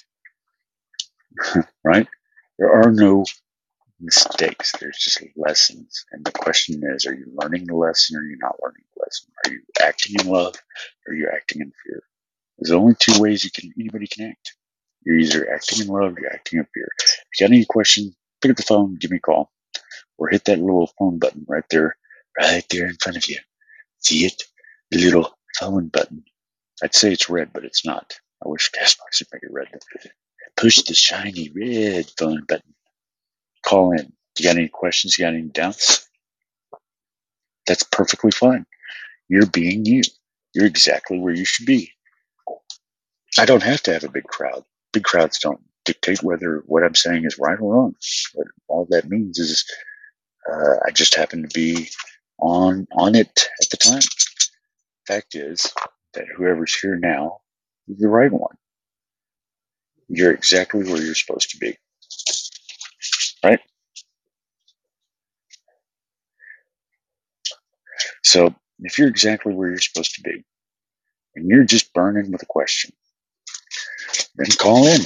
right? There are no mistakes. There's just lessons, and the question is: are you learning the lesson, or are you not learning the lesson? Are you acting in love, or are you acting in fear? There's only two ways you can anybody can act. You're either acting in love, or you're acting in fear. If you got any questions, pick up the phone, give me a call, or hit that little phone button right there, right there in front of you. See it? The little phone button. I'd say it's red, but it's not. I wish Castbox would make it red. Push the shiny red phone button. Call in. You got any questions? You got any doubts? That's perfectly fine. You're being you. You're exactly where you should be. I don't have to have a big crowd. Big crowds don't dictate whether what I'm saying is right or wrong. But all that means is uh, I just happen to be on on it at the time. Fact is that whoever's here now is the right one. You're exactly where you're supposed to be. Right? So if you're exactly where you're supposed to be, and you're just burning with a question, then call in.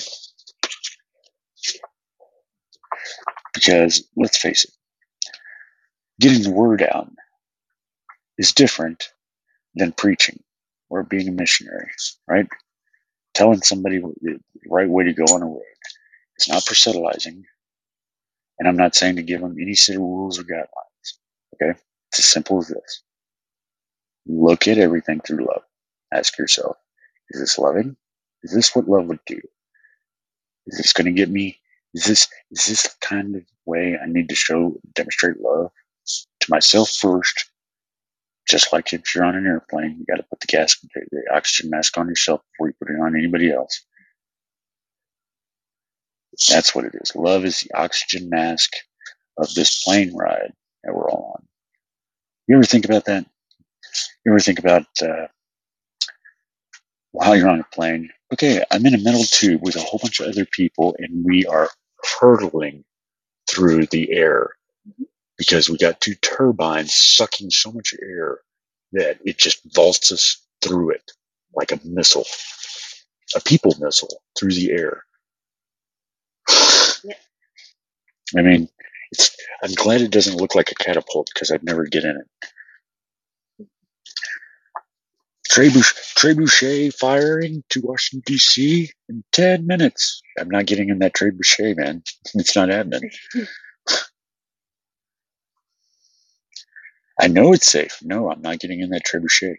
Because let's face it, getting the word out is different than preaching or being a missionary, right? Telling somebody the right way to go on a road. It's not proselytizing, and I'm not saying to give them any set of rules or guidelines. Okay? It's as simple as this. Look at everything through love. Ask yourself, is this loving? Is this what love would do? Is this going to get me? Is this is this the kind of way I need to show, demonstrate love to myself first? Just like if you're on an airplane, you got to put the gas, the oxygen mask on yourself before you put it on anybody else. That's what it is. Love is the oxygen mask of this plane ride that we're all on. You ever think about that? You ever think about uh, while you're on a plane? Okay, I'm in a metal tube with a whole bunch of other people, and we are hurtling through the air because we got two turbines sucking so much air that it just vaults us through it like a missile, a people missile through the air. Yeah. I mean, it's, I'm glad it doesn't look like a catapult because I'd never get in it. Trebuchet, trebuchet firing to Washington, D C in ten minutes. I'm not getting in that trebuchet, man. It's not happening. I know it's safe. No, I'm not getting in that trebuchet.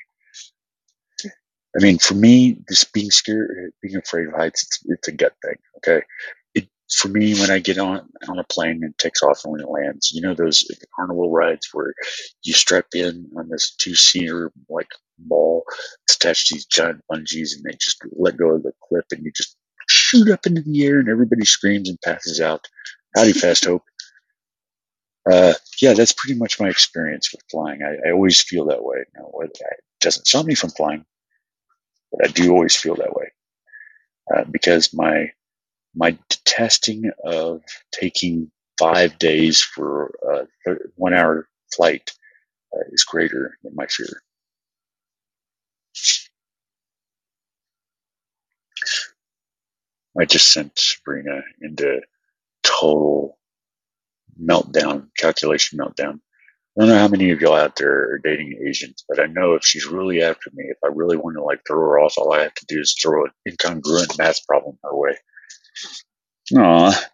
I mean, for me, this being scared, being afraid of heights, it's, it's a gut thing. Okay, it for me when I get on on a plane and it takes off and when it lands, you know those carnival rides where you strap in on this two seater like ball, it's attached to these giant bungees, and they just let go of the clip, and you just shoot up into the air, and everybody screams and passes out. Howdy, Fast Hope. Uh, yeah, that's pretty much my experience with flying. I, I always feel that way. Now, it doesn't stop me from flying, but I do always feel that way uh, because my my testing of taking five days for a one hour flight uh, is greater than my fear. I just sent Sabrina into total meltdown, calculation meltdown. I don't know how many of y'all out there are dating Asians, but I know if she's really after me, if I really want to like throw her off, all I have to do is throw an incongruent math problem her way. Aw,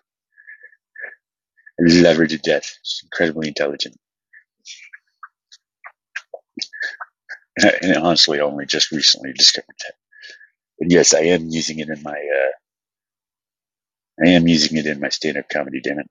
I really love her to death. She's incredibly intelligent. And, I, and honestly, only just recently discovered that. And yes, I am using it in my, uh, I am using it in my stand-up comedy, damn it.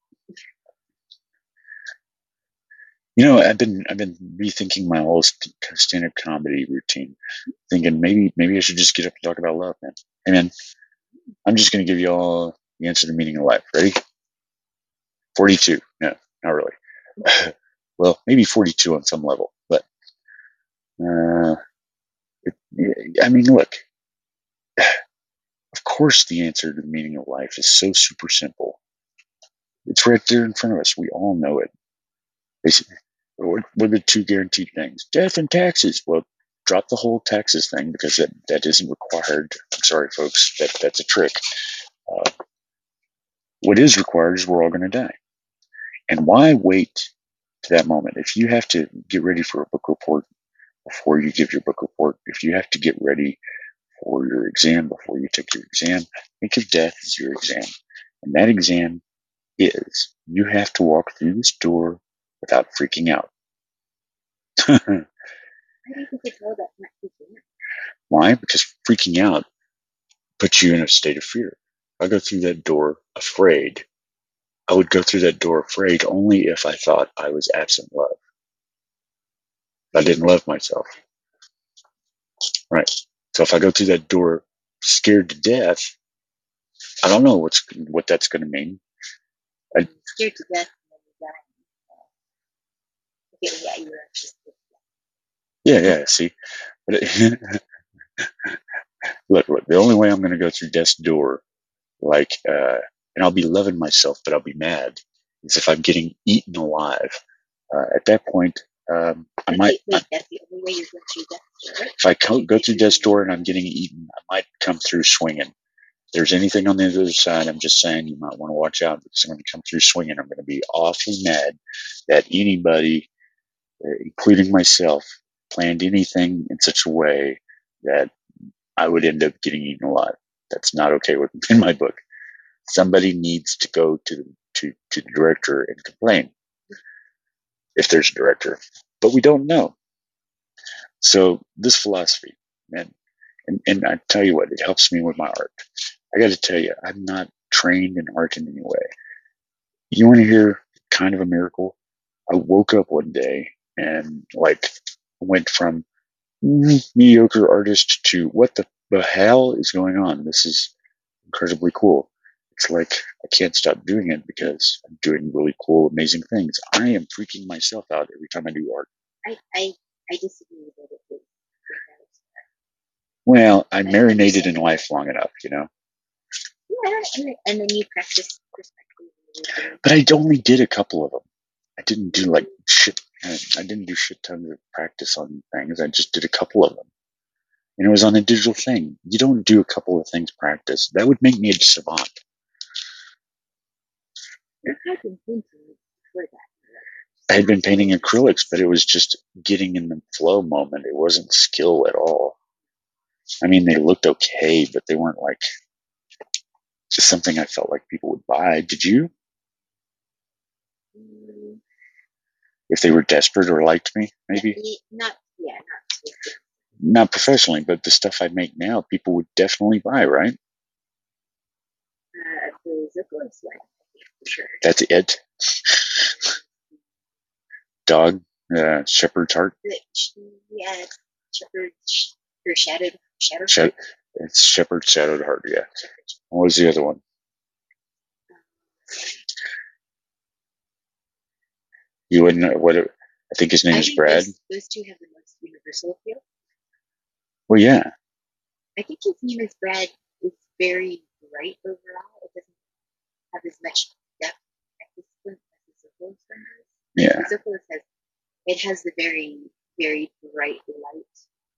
You know, I've been, I've been rethinking my whole stand-up comedy routine, thinking maybe, maybe I should just get up and talk about love, man. Hey, man, I'm just going to give you all the answer to the meaning of life. Ready? forty-two. No, not really. Well, maybe forty-two on some level, but, uh, it, I mean, look, of course the answer to the meaning of life is so super simple. It's right there in front of us. We all know it. Basically, what are the two guaranteed things? Death and taxes. Well, drop the whole taxes thing because that, that isn't required. I'm sorry, folks. That, that's a trick. Uh, what is required is we're all going to die. And why wait to that moment? If you have to get ready for a book report before you give your book report, if you have to get ready for your exam before you take your exam, think of death as your exam. And that exam is you have to walk through this door without freaking out. How do you think it's all that not freaking out? Why? Because freaking out puts you in a state of fear. I go through that door afraid. I would go through that door afraid only if I thought I was absent love. I didn't love myself. Right. So if I go through that door scared to death, I don't know what's what that's going to mean. I, I'm scared to death when you're dying. Okay, yeah, you're just. yeah, yeah. See, but it, look, look. The only way I'm going to go through death's door, like, uh, and I'll be loving myself, but I'll be mad, is if I'm getting eaten alive. Uh, at that point, um, I Wait, might. wait, that's the only way you're going through death's door. If I co- go through death's door and I'm getting eaten, I might come through swinging. If there's anything on the other side, I'm just saying you might want to watch out because I'm going to come through swinging. I'm going to be awfully mad that anybody, uh, including myself, planned anything in such a way that I would end up getting eaten alive. That's not okay with in my book. Somebody needs to go to to to the director and complain if there's a director, but we don't know. So this philosophy, man, and, and I tell you what, it helps me with my art. I got to tell you, I'm not trained in art in any way. You want to hear kind of a miracle? I woke up one day and like went from mediocre artist to what the, the hell is going on? This is incredibly cool. It's like I can't stop doing it because I'm doing really cool, amazing things. I am freaking myself out every time I do art. I, I, I disagree with it. It- Well, I marinated in life long enough, you know. Yeah, and, and then you practice perspective. But I only did a couple of them. I didn't do like shit. I didn't do shit tons of practice on things. I just did a couple of them. And it was on a digital thing. You don't do a couple of things practice. That would make me a savant. You had been painting before that. I had been painting acrylics, but it was just getting in the flow moment. It wasn't skill at all. I mean, they looked okay, but they weren't like just something I felt like people would buy. Did you? Mm, if they were desperate or liked me, maybe? Not, yeah, not. Not professionally, but the stuff I make now, people would definitely buy, right? Uh, the Ziplo's one, for sure. That's it. Dog, uh, shepherd's heart. The, yeah, shepherd's or shadowed shadowed. Shad- it's shepherd's shadowed heart. Yeah. What was the other one? You wouldn't know what it, I think his name I is think Brad. Those, those two have the most universal appeal. Well, yeah. I think his name is Brad is very bright overall. It doesn't have as much depth at this point as the Zoccolos one does. Yeah. The Zoccolos has it has the very, very bright light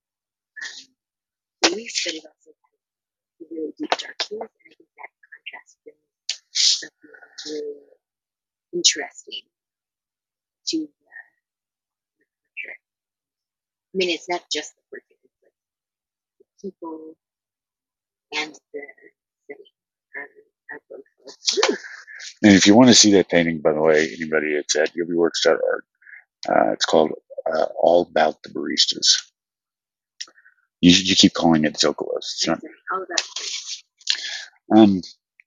um, blues, but it also has really deep dark hues, and I think that contrast brings something really interesting to the, the portrait. I mean, it's not just the portrait; it's like the people and the city are, are both. Like, and if you want to see that painting, by the way, anybody, it's at yobiworks dot org. Uh, it's called uh, All About the Baristas. You, you keep calling it Zoccolos. It's not. All about. Um,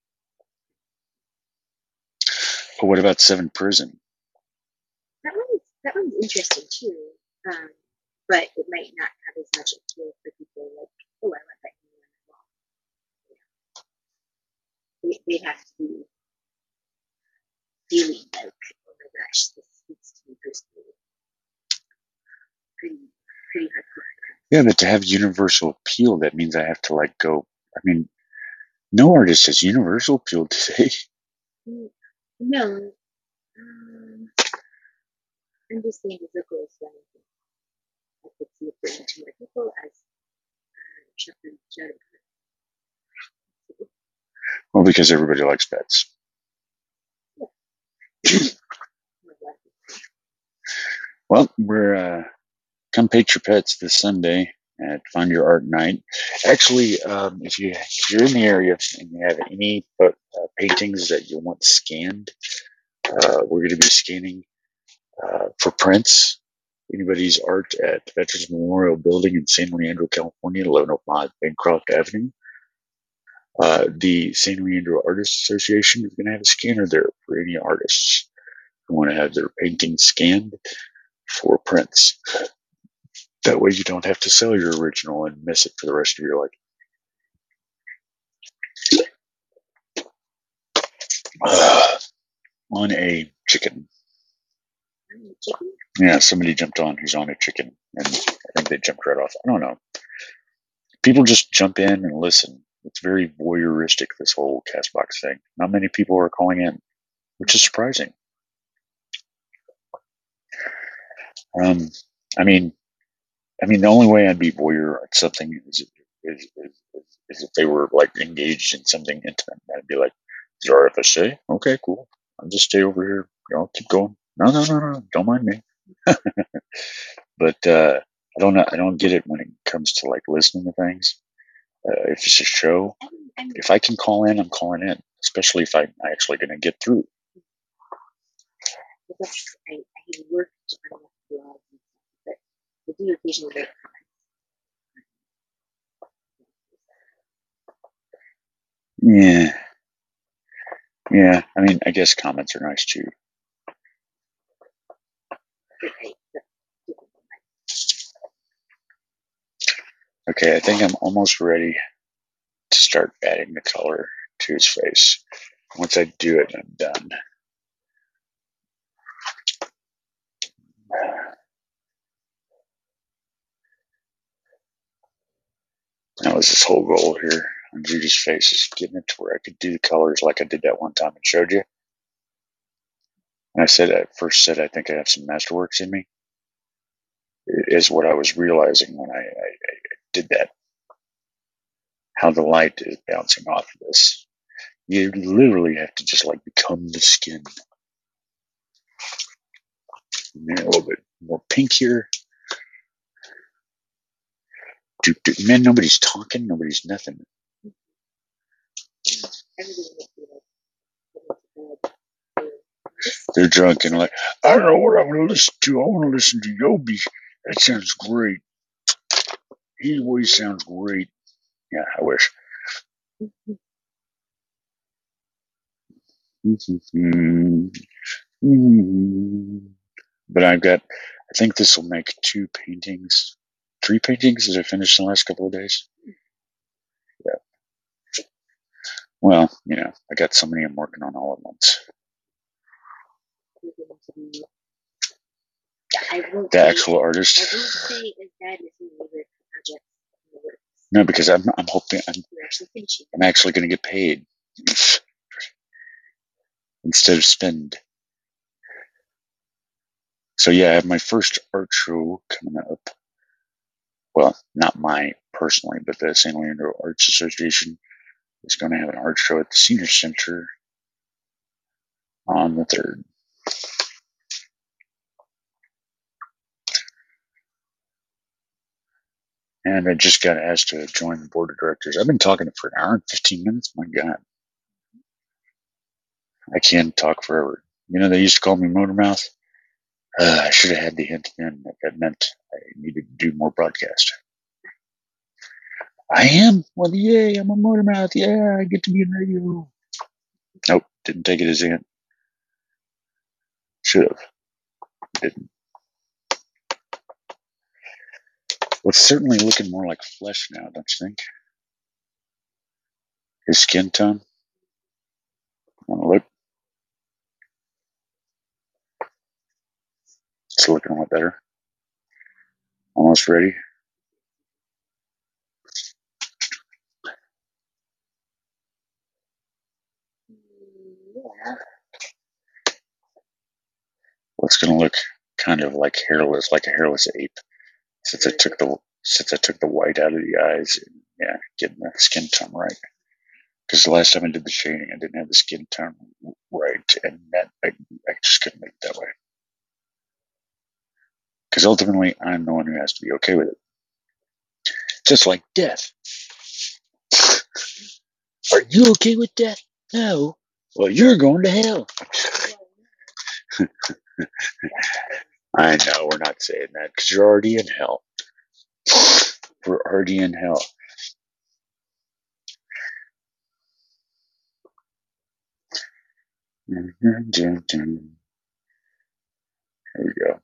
but what about Seven Prison? That one's that one's interesting too, um, but it might not have as much appeal for people like, oh, I want that new one. They, they have to be feeling like, oh my gosh, this speaks to me personally. Pretty, pretty hardcore. Yeah, but to have universal appeal, that means I have to like go. I mean, no artist has universal appeal today. No, um, I'm just saying the Zoccolos one. I could see it bringing to more people as uh, Shepherd showed. Well, because everybody likes pets. Well, we're uh, come paint your pets this Sunday at Find Your Art Night. Actually, um, if you if you're in the area and you have any uh, paintings that you want scanned, uh, we're going to be scanning uh, for prints. Anybody's art at the Veterans Memorial Building in San Leandro, California, eleven oh five Bancroft Avenue. Uh, the San Leandro Artists Association is going to have a scanner there for any artists who want to have their paintings scanned for prints. That way you don't have to sell your original and miss it for the rest of your life. Uh, on a chicken. Chicken? Yeah, somebody jumped on who's on a chicken, and I think they jumped right off. I don't know. People just jump in and listen. It's very voyeuristic, this whole Castbox thing. Not many people are calling in, which is surprising. Um, I mean, I mean, the only way I'd be voyeur at something is, is, is, is if they were like engaged in something intimate. I'd be like, "Is there R F S A? Okay, cool. I'll just stay over here. I'll keep going. No, no, no, no. Don't mind me." But uh, I don't know. I don't get it when it comes to like listening to things. Uh, if it's a show, if I can call in, I'm calling in. Especially if I'm actually going to get through. I, I worked on a blog, but I do occasionally write comments. Yeah. Yeah. I mean, I guess comments are nice too. Okay, I think I'm almost ready to start adding the color to his face. Once I do it, I'm done. That was this whole goal here on Judy's face, is getting it to where I could do the colors like I did that one time and showed you. And I said, at first said, I think I have some masterworks in me. It is what I was realizing when I, I, I did that. How the light is bouncing off of this. You literally have to just like become the skin. And a little bit more pink here. Man, nobody's talking. Nobody's nothing. They're drunk and like, I don't know what I want to listen to. I want to listen to Yobi. That sounds great. He always sounds great. Yeah, I wish. But I've got, I think this will make two paintings, three paintings that I finished in the last couple of days. Yeah. Well, you know, I got so many I'm working on all at once. I won't the say, actual artist. I won't say as bad as some other projects in the works. No, because I'm I'm hoping I'm, We're actually finishing. I'm actually going to get paid instead of spend. So yeah, I have my first art show coming up. Well, not mine personally, but the San Leandro Arts Association is going to have an art show at the Senior Center on the third. And I just got asked to join the board of directors. I've been talking for an hour and fifteen minutes. My God. I can't talk forever. You know, they used to call me Motormouth. Uh, I should have had the hint then that that meant I needed to do more broadcast. I am? Well, yay, I'm a Motormouth. Yeah, I get to be in radio. Nope, didn't take it as a hint. Should have. Didn't. Well, it's certainly looking more like flesh now, don't you think? His skin tone. Want to look? It's looking a lot better. Almost ready. Yeah. Well, it's going to look kind of like hairless, like a hairless ape, since I took the since I took the white out of the eyes. And, yeah, getting the skin tone right. Because the last time I did the shading, I didn't have the skin tone right, and that I, I just couldn't make it that way. Because ultimately, I'm the one who has to be okay with it. Just like death. Are you okay with death? No. Well, you're going to hell. I know we're not saying that because you're already in hell. We're already in hell. There we go.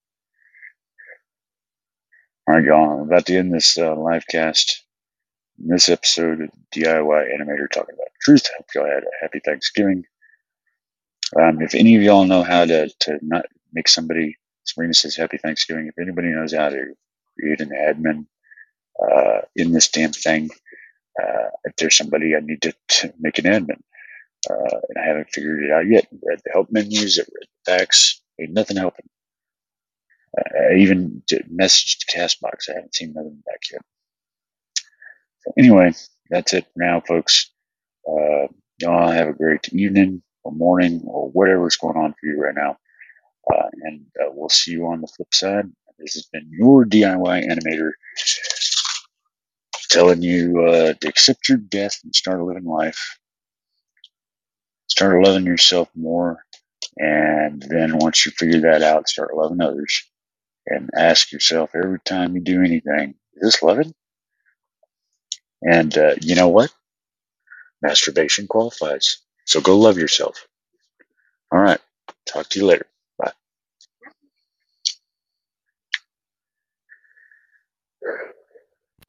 All right, y'all. I'm about to end this uh, live cast. In this episode of D I Y Animator talking about truth. I hope y'all had a happy Thanksgiving. Um, if any of y'all know how to, to not make somebody, Sabrina says happy Thanksgiving. If anybody knows how to create an admin uh, in this damn thing, uh, if there's somebody I need to, to make an admin, uh, and I haven't figured it out yet. I read the help menus, I read the facts, ain't nothing helping. Uh, I even messaged Castbox. I haven't seen nothing back yet. So anyway, that's it for now, folks. Uh, y'all have a great evening or morning or whatever's going on for you right now. Uh, and uh, we'll see you on the flip side. This has been your D I Y animator telling you uh, to accept your death and start living life. Start loving yourself more. And then once you figure that out, start loving others. And ask yourself every time you do anything, is this loving? And uh, you know what? Masturbation qualifies. So go love yourself. All right. Talk to you later.